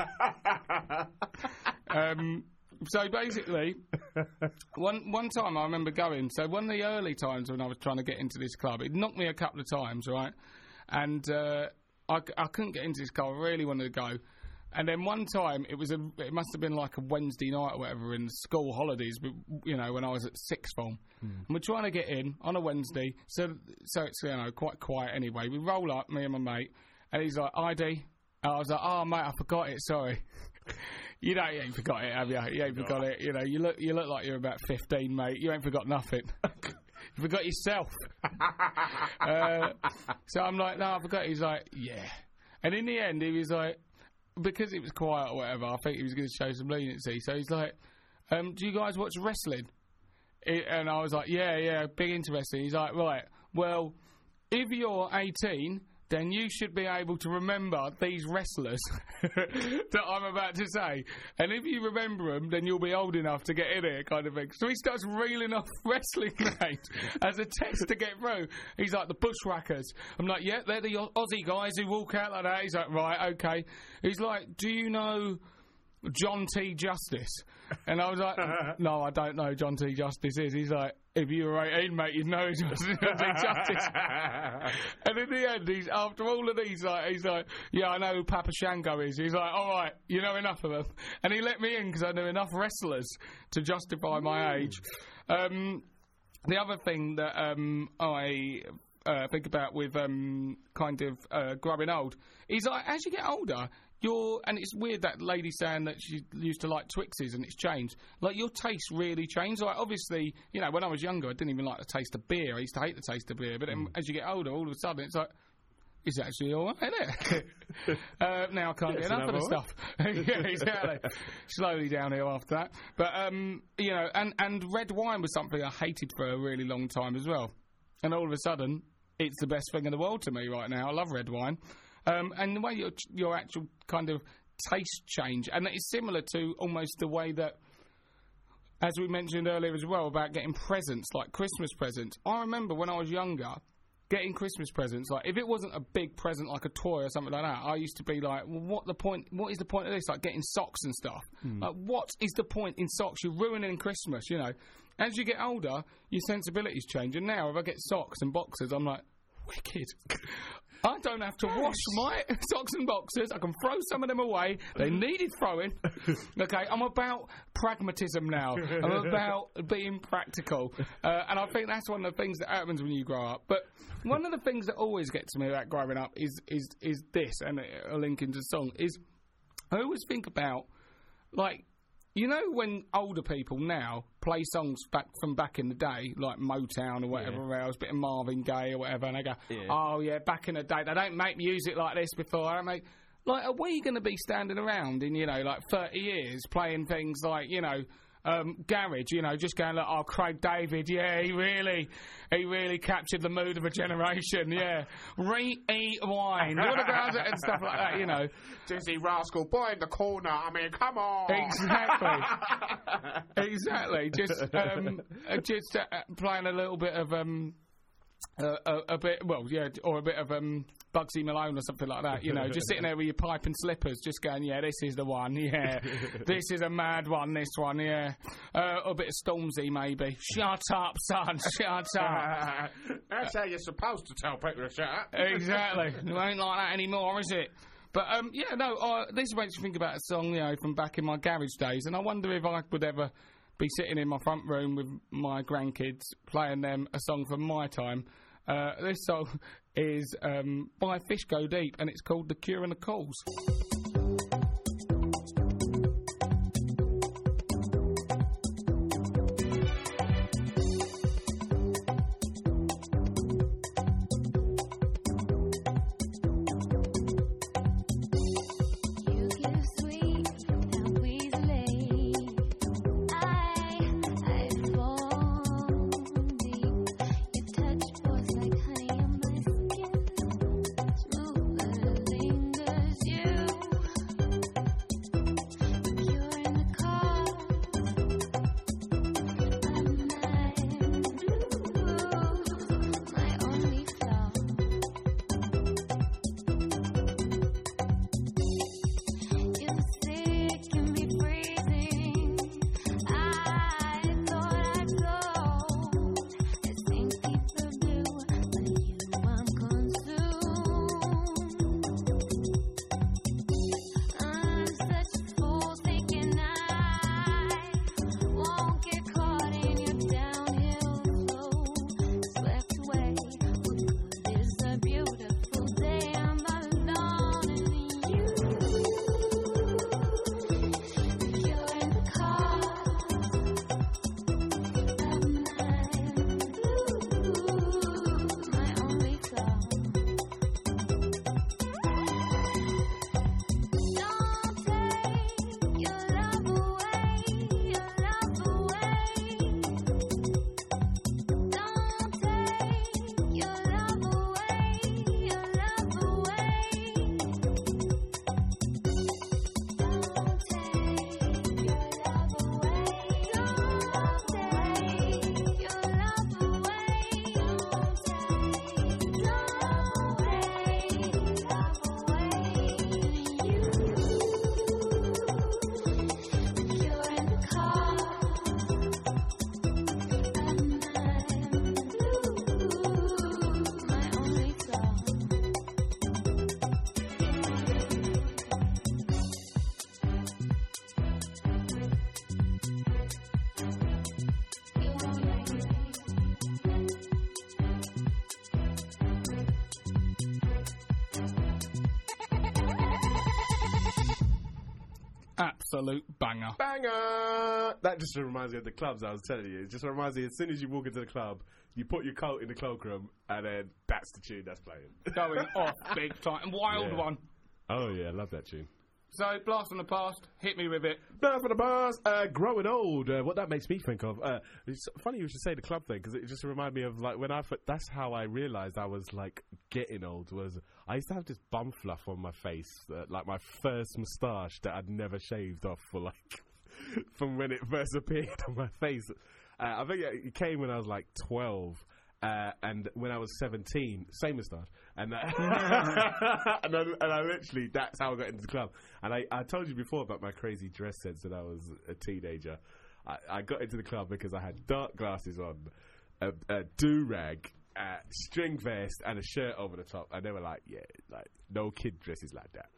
So basically, one time I remember going, so one of the early times when I was trying to get into this club, it knocked me a couple of times, right? And I couldn't get into this club, I really wanted to go. And then one time, it must have been like a Wednesday night or whatever in school holidays, you know, when I was at sixth form. And we're trying to get in on a Wednesday, so it's, you know, quite quiet anyway. We roll up, me and my mate, and he's like, ID? And I was like, oh, mate, I forgot it, sorry. You know, you ain't forgot it, have you? You ain't forgot it. You know, you look like you're about 15, mate. You ain't forgot nothing. You forgot yourself. So I'm like, no, I forgot. He's like, yeah. And in the end, he was like, because it was quiet or whatever, I think he was going to show some leniency. So he's like, do you guys watch wrestling? And I was like, yeah, big into wrestling. He's like, right, well, if you're 18... then you should be able to remember these wrestlers that I'm about to say. And if you remember them, then you'll be old enough to get in here, kind of thing. So he starts reeling off wrestling names as a test to get through. He's like, the Bushwhackers. I'm like, yeah, they're the Aussie guys who walk out like that. He's like, right, okay. He's like, do you know John T. Justice? And I was like, no, I don't know who John T. Justice is. He's like, if you were 18, mate, you'd know John T. Justice. And in the end, after all of these, he's like, yeah, I know who Papa Shango is. He's like, all right, you know enough of them. And he let me in because I knew enough wrestlers to justify my age. The other thing that I think about with kind of growing old is like, as you get older, and it's weird that lady saying that she used to like Twixes and it's changed. Like, your taste really changed. Like, obviously, you know, when I was younger, I didn't even like the taste of beer. I used to hate the taste of beer. But then as you get older, all of a sudden, it's like, it's actually all right, isn't it? Now I can't get enough of the stuff. Yeah, exactly. Slowly downhill after that. But, you know, and red wine was something I hated for a really long time as well. And all of a sudden, it's the best thing in the world to me right now. I love red wine. And the way your actual kind of taste change, and it's similar to almost the way that, as we mentioned earlier as well, about getting presents, like Christmas presents. I remember when I was younger, getting Christmas presents, like, if it wasn't a big present like a toy or something like that, I used to be like, well, what is the point of this? Like, getting socks and stuff. Like, what is the point in socks? You're ruining Christmas, you know. As you get older, your sensibilities change, and now if I get socks and boxers, I'm like, wicked. I don't have to wash my socks and boxers. I can throw some of them away. They needed throwing. Okay, I'm about pragmatism now. I'm about being practical. And I think that's one of the things that happens when you grow up. But one of the things that always gets me about growing up is this, and a link into song, is I always think about, like, you know when older people now play songs from back in the day, like Motown or whatever else, bit of Marvin Gaye or whatever, and they go, oh yeah, back in the day, they don't make music like this before, I don't make... Like, are we going to be standing around in, you know, like 30 years playing things like, you know, Garage, you know, just going like, oh, Craig David, yeah, he really captured the mood of a generation, yeah. Re-eat wine, all the girls and stuff like that, you know. Dizzy Rascal, boy in the corner, I mean, come on. Exactly. Just playing a little bit of, a bit of, Bugsy Malone or something like that, you know, just sitting there with your pipe and slippers, just going, yeah, this is the one, yeah, this is a mad one, this one, yeah, a bit of Stormzy maybe. Shut up, son, shut up. That's how you're supposed to tell people to shut up. Exactly. It ain't like that anymore, is it? But, this makes me think about a song, you know, from back in my garage days, and I wonder if I would ever be sitting in my front room with my grandkids playing them a song from my time. This song is by Fish Go Deep, and it's called The Cure and the Calls. You give sweet and easily. I fall deep. Your touch was like honey on my skin, smooth as it lingers. You, you're in the car. I'm not blue, my only flaw. You're sick and me freezing. I thought I told as things keep the blue, but you I'm consumed. I'm such a fool thinking I won't get caught in your downhill flow, swept away. What good is a beautiful day? I'm alone in you. Absolute banger. Banger! That just reminds me of the clubs I was telling you. It just reminds me, as soon as you walk into the club, you put your coat in the cloakroom, and then that's the tune that's playing. Going off big time. Wild Yeah. one. Oh, yeah, I love that tune. So, Blast from the Past, hit me with it. Now for the bars, growing old. What that makes me think of. It's funny you should say the club thing, because it just reminded me of, like, when that's how I realised I was, like, getting old, was I used to have this bum fluff on my face, like my first moustache that I'd never shaved off for, like, from when it first appeared on my face. I think it came when I was, like, 12. And when I was 17, same moustache, and I literally, that's how I got into the club. And I told you before about my crazy dress sense when I was a teenager. I got into the club because I had dark glasses on, a do-rag, string vest, and a shirt over the top. And they were like, yeah, like, no kid dresses like that.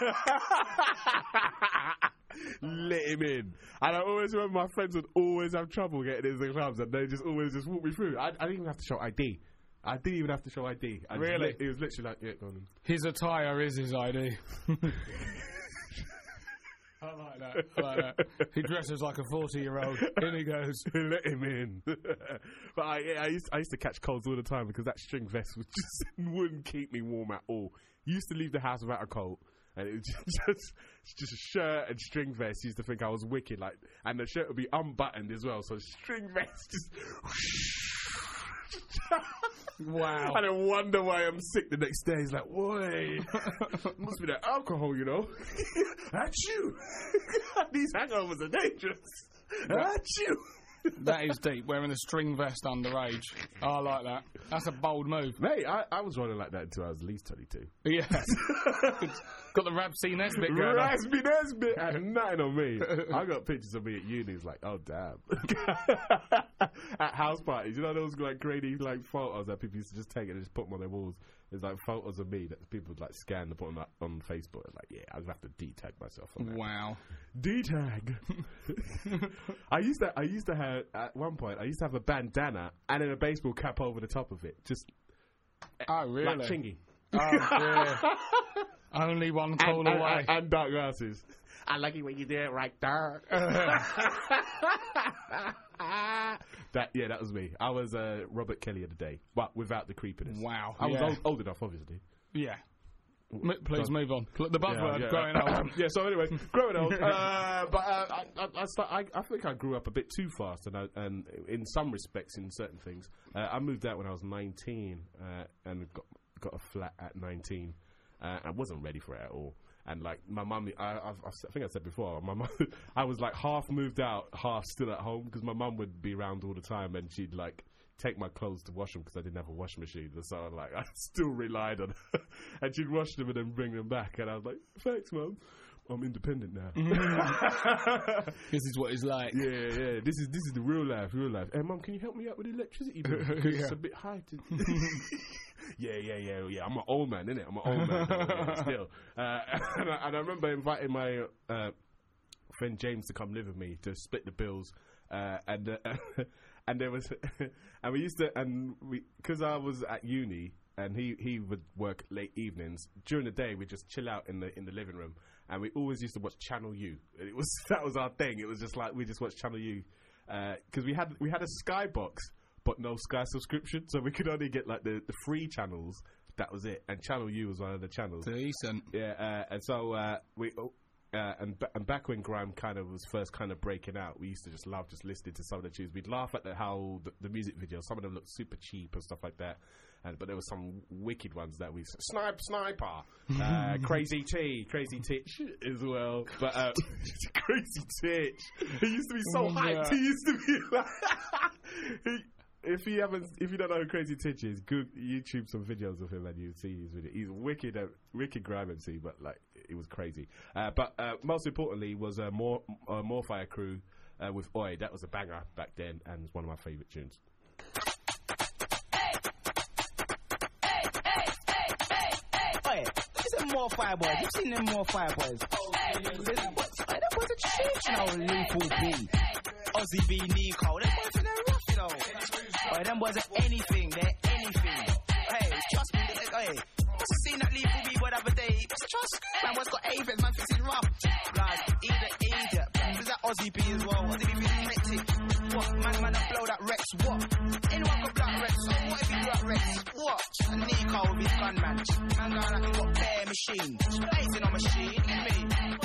Let him in. And I always remember my friends would always have trouble getting into the clubs, and they just always just walk me through. I didn't even have to show ID. I didn't even have to show ID. Really? It was literally like, yeah, go on in. His attire is his ID. I like that. He dresses like a 40-year-old. In he goes. Let him in. But I used to catch colds all the time because that string vest wouldn't keep me warm at all. Used to leave the house without a coat. And it was just a shirt and string vest. Used to think I was wicked, like, and the shirt would be unbuttoned as well. So string vest just. Wow. I don't wonder why I'm sick the next day. He's like, "Boy, must be that alcohol, you know." That's you. These hangovers are dangerous. That's you. That is deep, wearing a string vest underage. Oh, I like that. That's a bold move. Mate, I was running like that until I was at least 22. Yeah. Got the Rab C. Nesbitt going on. Raspy Nesbitt had nothing on me. I got pictures of me at uni. It's like, oh, damn. At house parties. You know those like crazy like photos that people used to just take and just put them on their walls? There's like photos of me that people would like scan and put on Facebook. It's like, yeah, I'd have to detag myself on that. Wow. D-tag. I used to have, at one point, I used to have a bandana and then a baseball cap over the top of it. Just, oh, really? like Chingy. Oh, yeah. Only one call away. And dark glasses. I like it when you do it right there. That was me. I was Robert Kelly of the day, but without the creepiness. Wow. I was old enough, obviously. Yeah. Please move on. The buzzword, growing old. Yeah, so anyway, growing old. But I think I grew up a bit too fast, and in some respects, in certain things. I moved out when I was 19 and got a flat at 19. I wasn't ready for it at all. And like my mum, I think I said before, my mum, I was like half moved out, half still at home because my mum would be around all the time, and she'd like take my clothes to wash them because I didn't have a washing machine. So like I still relied on her, and she'd wash them and then bring them back, and I was like, thanks, Mum. I'm independent now. This is what it's like. Yeah. This is the real life. Hey, Mum, can you help me out with the electricity bill? It's a bit high. Yeah. I'm an old man, innit? I'm an old man still. And I remember inviting my friend James to come live with me to split the bills. And there was, and we used to, because I was at uni. And he would work late evenings. During the day, we'd just chill out in the living room, and we always used to watch Channel U. That was our thing. It was just like we just watched Channel U because we had a Sky box, but no Sky subscription, so we could only get like the free channels. That was it, and Channel U was one of the channels. Decent. Yeah, and so we. And back when grime kind of was first kind of breaking out, we used to just love just listening to some of the tunes. We'd laugh at how the music videos, some of them looked super cheap and stuff like that. But there were some wicked ones that we Sniper, Crazy Titch as well. But Crazy Titch, he used to be so hyped. He used to be like. If you don't know who Crazy Titch is, YouTube some videos of him and you see his video. He's wicked grime MC, but like it was crazy. But most importantly was Morfire Crew with Oi. That was a banger back then and it's one of my favourite tunes. Oi, these are Morfire boys. You've seen them Morfire boys. That was a change now, Lethal B. Ozzy B, Nico. Them boys are rough, you know. Boy, them boys are anything. They're anything. Hey, trust me. Hey, must have seen that Lethal B boy the other day. Trust. Man, boys got Avens. Man, thinks he's rough. Like, either Aussie B as well. Aussie B feeling hectic. What? Man, I blow that Rex. What? Anyone can blow that Rex. So what if you blow that Rex? What? And Nico with his gun, man. Man going like he got bare machine. Blazing on machine. Let me.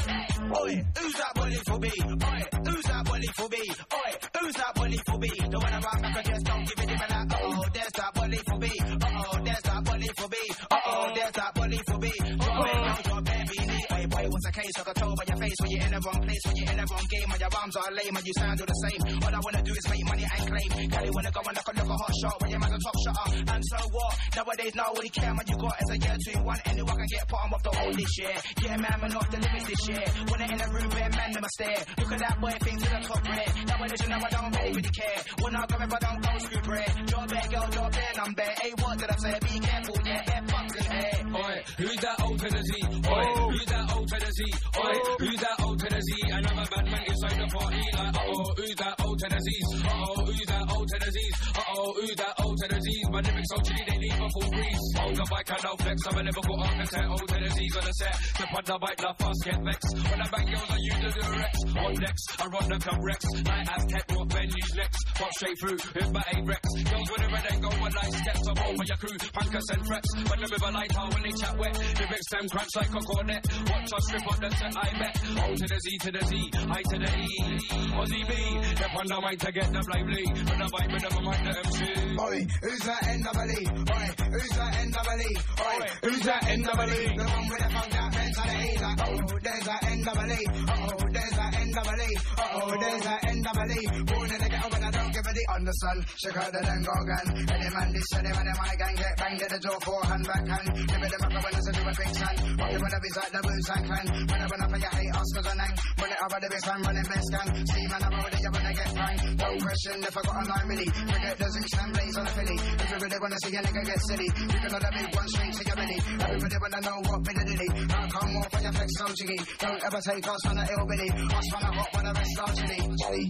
Oi, who's that bully for B? Oi, who's that bully for B? Oi, who's that bully for B? The one around back, I just don't give it him and that. Oh, there's that bully for B. Oh, there's that bully for B. Oh, there's that bully for B. Drop it down, drop it, BD. Hey, boy, what's the case? I can tell by your face when you're in the wrong place, when you're in the wrong game, and your rhymes are lame, and you sound all the same. All I wanna do is make money and claim. Kelly wanna go and look a hot shot when your man's a top shotter. And so what? Nowadays, nobody care what you got. It's a year 2-1, anyone can get bottom off the hole this year. Yeah, man, we're not the limits this year. When they're in the room, bare man, them a stare. Look at that boy, thing to the top red. Nowadays, you know I don't really care. When I go if I don't go screw bread. Drop there, girl, drop there, I'm bare. Hey, what did I say? Be careful, yeah, hair fucks in hair. Oi, who's that old to the Z? Oi, who's that old to the Z? Oi, who's that old to the Z? Another bad man inside the party. Like, who's that old to the Z's? Who's that old to the Z's? Who's that old to the Z's? My lyrics so chilly, they leave a full breeze. Hold the bike, I know flex. I'm a Liverpool architect. Old to the Z's on the set. Step on the bike, love fast, get vexed. When I bang girls, I use the Durex. On next, I run the club Rex. Night as tech, what venues next. Pop straight through, with my A-Rex. Girls with a red ain't go one night steps. I'm over your crew, punkers and threats. When the river light out, when they chat wet. Lyrics them crunch like a cornet. Watch us strip up the set, I bet. O to the Z to the Z, I to the E. Aussie B, step on the mic to get the lively. When I bite with them, I'm like the MC. Oi, who's that NWE? Oi, who's that NWE? Oi, who's that NWE? The one with the funk that mentality. Like, there's that NWE. There's that NWE. There's that NWE. Born in the ghetto, but I don't give a D on the sun. Check out the Dango gun. Any man this, any man in my gang get banged in the jaw, forehand, backhand. Give it the back when I say do a big stand. What you wanna be like the Wu Sang Clan? When I run up and you hate us cause I nang. When it over the best man running best gang. See man, I'm over you wanna get banged. No question if I got a 9 milli. Forget the Zeus and Blaze on the Philly. If you really wanna see a nigga get silly, you can know the big one straight to your belly. Everybody wanna know what bit of diddy. How come off when your flex so jiggy? Don't ever take us from the ill billy. Us from the hot when the rest are chilly.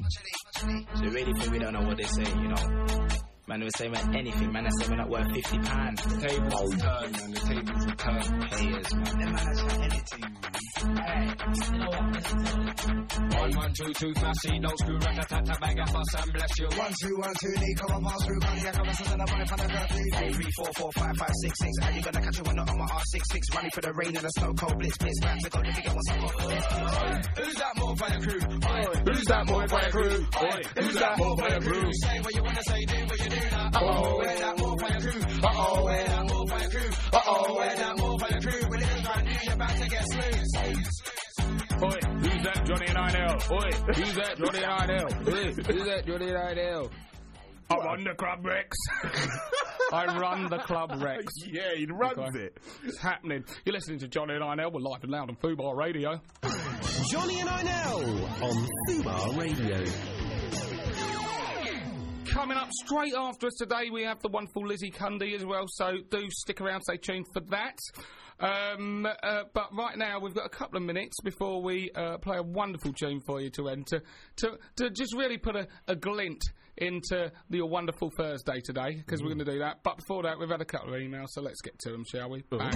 So really think we don't know what they say, you know. Man, they were saying about anything, man. They say we're not worth £50. The tables turn, man. The tables turn. Players, man. Them man has got anything, man. Alright, you know what? Listen to it. 1, 1, 2, 2, flashy, no screw, rat-a-tat-a, bag up us and bless you. 1, 2, 1, 2, Nico, I'm all through. Money, I come and sit on the money for the birthday. 3, 3, 4, 4, 5, 5, 6, 6. How you gonna catch it when not on my R66? Money for the rain and the snow, cold blitz, blitz. Back to go to get what's up. Who's that more for your crew? Who's that more for your crew? Who's that more for your crew? Say what you wanna say, do what you do now. Where that more for your crew? Where that more for your crew? Where that more for your crew? When it's brand new, you're about to get smooth. Oi, who's that Johnny and I-L? Oi, who's that Johnny and I-L? Who's that Johnny and I-L? I run the Club Rex. I run the Club Rex. Yeah, he runs it. It's happening. You're listening to Johnny and I-L. We're live and loud on Fubar Radio. Johnny and I-L on Fubar Radio. Coming up straight after us today, we have the wonderful Lizzie Cundy as well, so do stick around, stay tuned for that. But right now, we've got a couple of minutes before we play a wonderful tune for you to enter, to just really put a glint into your wonderful Thursday today, because we're going to do that. But before that, we've had a couple of emails, so let's get to them, shall we? Bang.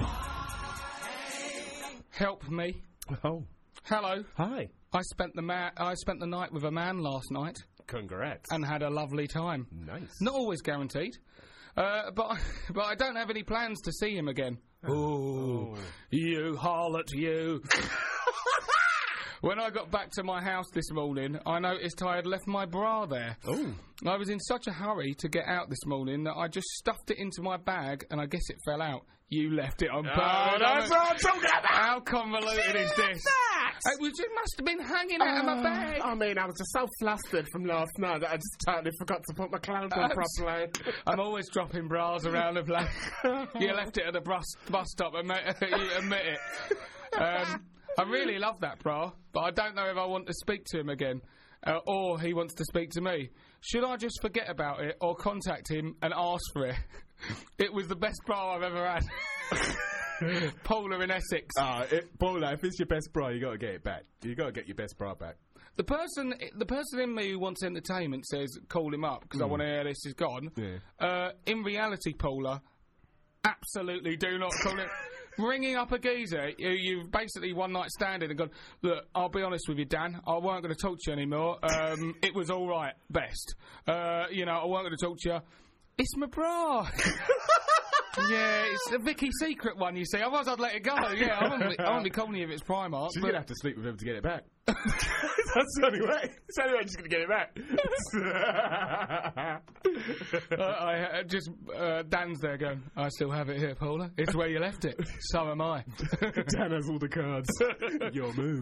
Help me. Oh. Hello. Hi. I spent the night with a man last night. Congrats. And had a lovely time. Nice. Not always guaranteed. But I don't have any plans to see him again. Oh. You harlot, you. When I got back to my house this morning, I noticed I had left my bra there. Oh. I was in such a hurry to get out this morning that I just stuffed it into my bag and I guess it fell out. You left it on purpose. That's what I'm talking about. How convoluted is this? It must have been hanging out of my bag. I mean, I was just so flustered from last night that I just totally forgot to put my clothes on properly. I'm always dropping bras around the place. You left it at the bus stop, you admit it. I really love that bra, but I don't know if I want to speak to him again, or he wants to speak to me. Should I just forget about it, or contact him and ask for it? It was the best bra I've ever had. Paula in Essex. Paula, if it's your best bra, you got to get it back. You got to get your best bra back. The person in me who wants entertainment says call him up because I want to hear this is gone. Yeah. In reality, Paula, absolutely do not call it. ringing up a geezer who you've basically one night standing and gone, look, I'll be honest with you, Dan, I weren't going to talk to you anymore. It was all right, best. You know, I weren't going to talk to you. It's my bra. Yeah, it's a Vicky Secret one, you see. Otherwise, I'd let it go. Yeah, I won't be calling you if it's Primark. She's going to have to sleep with him to get it back. That's the only way. It's the only way she's going to get it back. Dan's there going, I still have it here, Paula. It's where you left it. So am I. Dan has all the cards. Your move.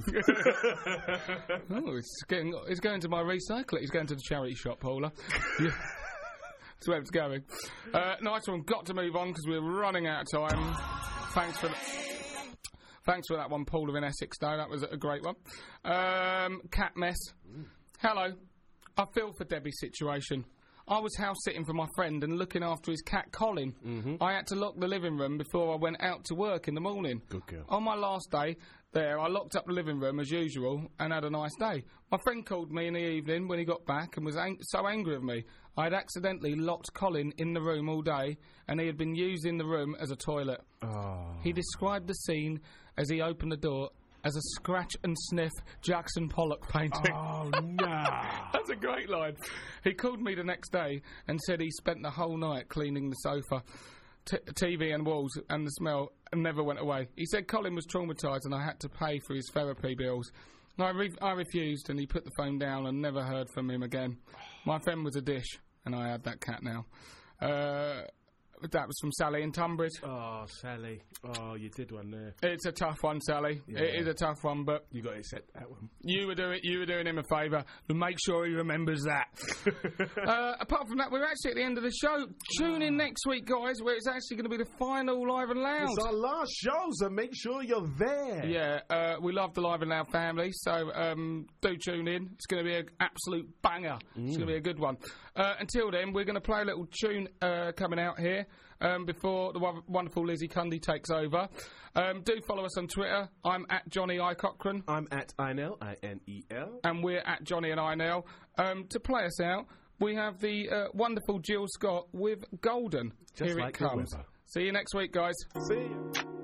Oh, it's going to my recycler. He's going to the charity shop, Paula. Yeah. That's where it's going. Nice one. Got to move on because we're running out of time. Thanks for that one, Paula in Essex, though. That was a great one. Cat mess. Hello. I feel for Debbie's situation. I was house sitting for my friend and looking after his cat Colin. I had to lock the living room before I went out to work in the morning. Good girl. On my last day there, I locked up the living room as usual and had a nice day. My friend called me in the evening when he got back and was so angry with me. I had accidentally locked Colin in the room all day and he had been using the room as a toilet. Oh. He described the scene as he opened the door as a scratch and sniff Jackson Pollock painting. Oh, no. That's a great line. He called me the next day and said he spent the whole night cleaning the sofa, TV and walls and the smell and never went away. He said Colin was traumatised and I had to pay for his therapy bills. I refused and he put the phone down and never heard from him again. My friend was a dish and I had that cat now. That was from Sally in Tunbridge. Oh, Sally. Oh, you did one there. It's a tough one, Sally. Yeah. It is a tough one, but you got to accept that one. You were doing him a favour, and make sure he remembers that. Apart from that, we're actually at the end of the show. Tune in next week, guys, where it's actually going to be the final Live and Loud. It's our last show, so make sure you're there. Yeah, we love the Live and Loud family, so do tune in. It's going to be an absolute banger. It's going to be a good one. Until then, we're going to play a little tune coming out here. Before the wonderful Lizzie Cundy takes over. Do follow us on Twitter. I'm at Johnny I. Cochran. I'm at Inel, I-N-E-L. And we're at Johnny and Inel. To play us out, we have the wonderful Jill Scott with Golden. Just Here like it comes. the weather. See you next week, guys. See you.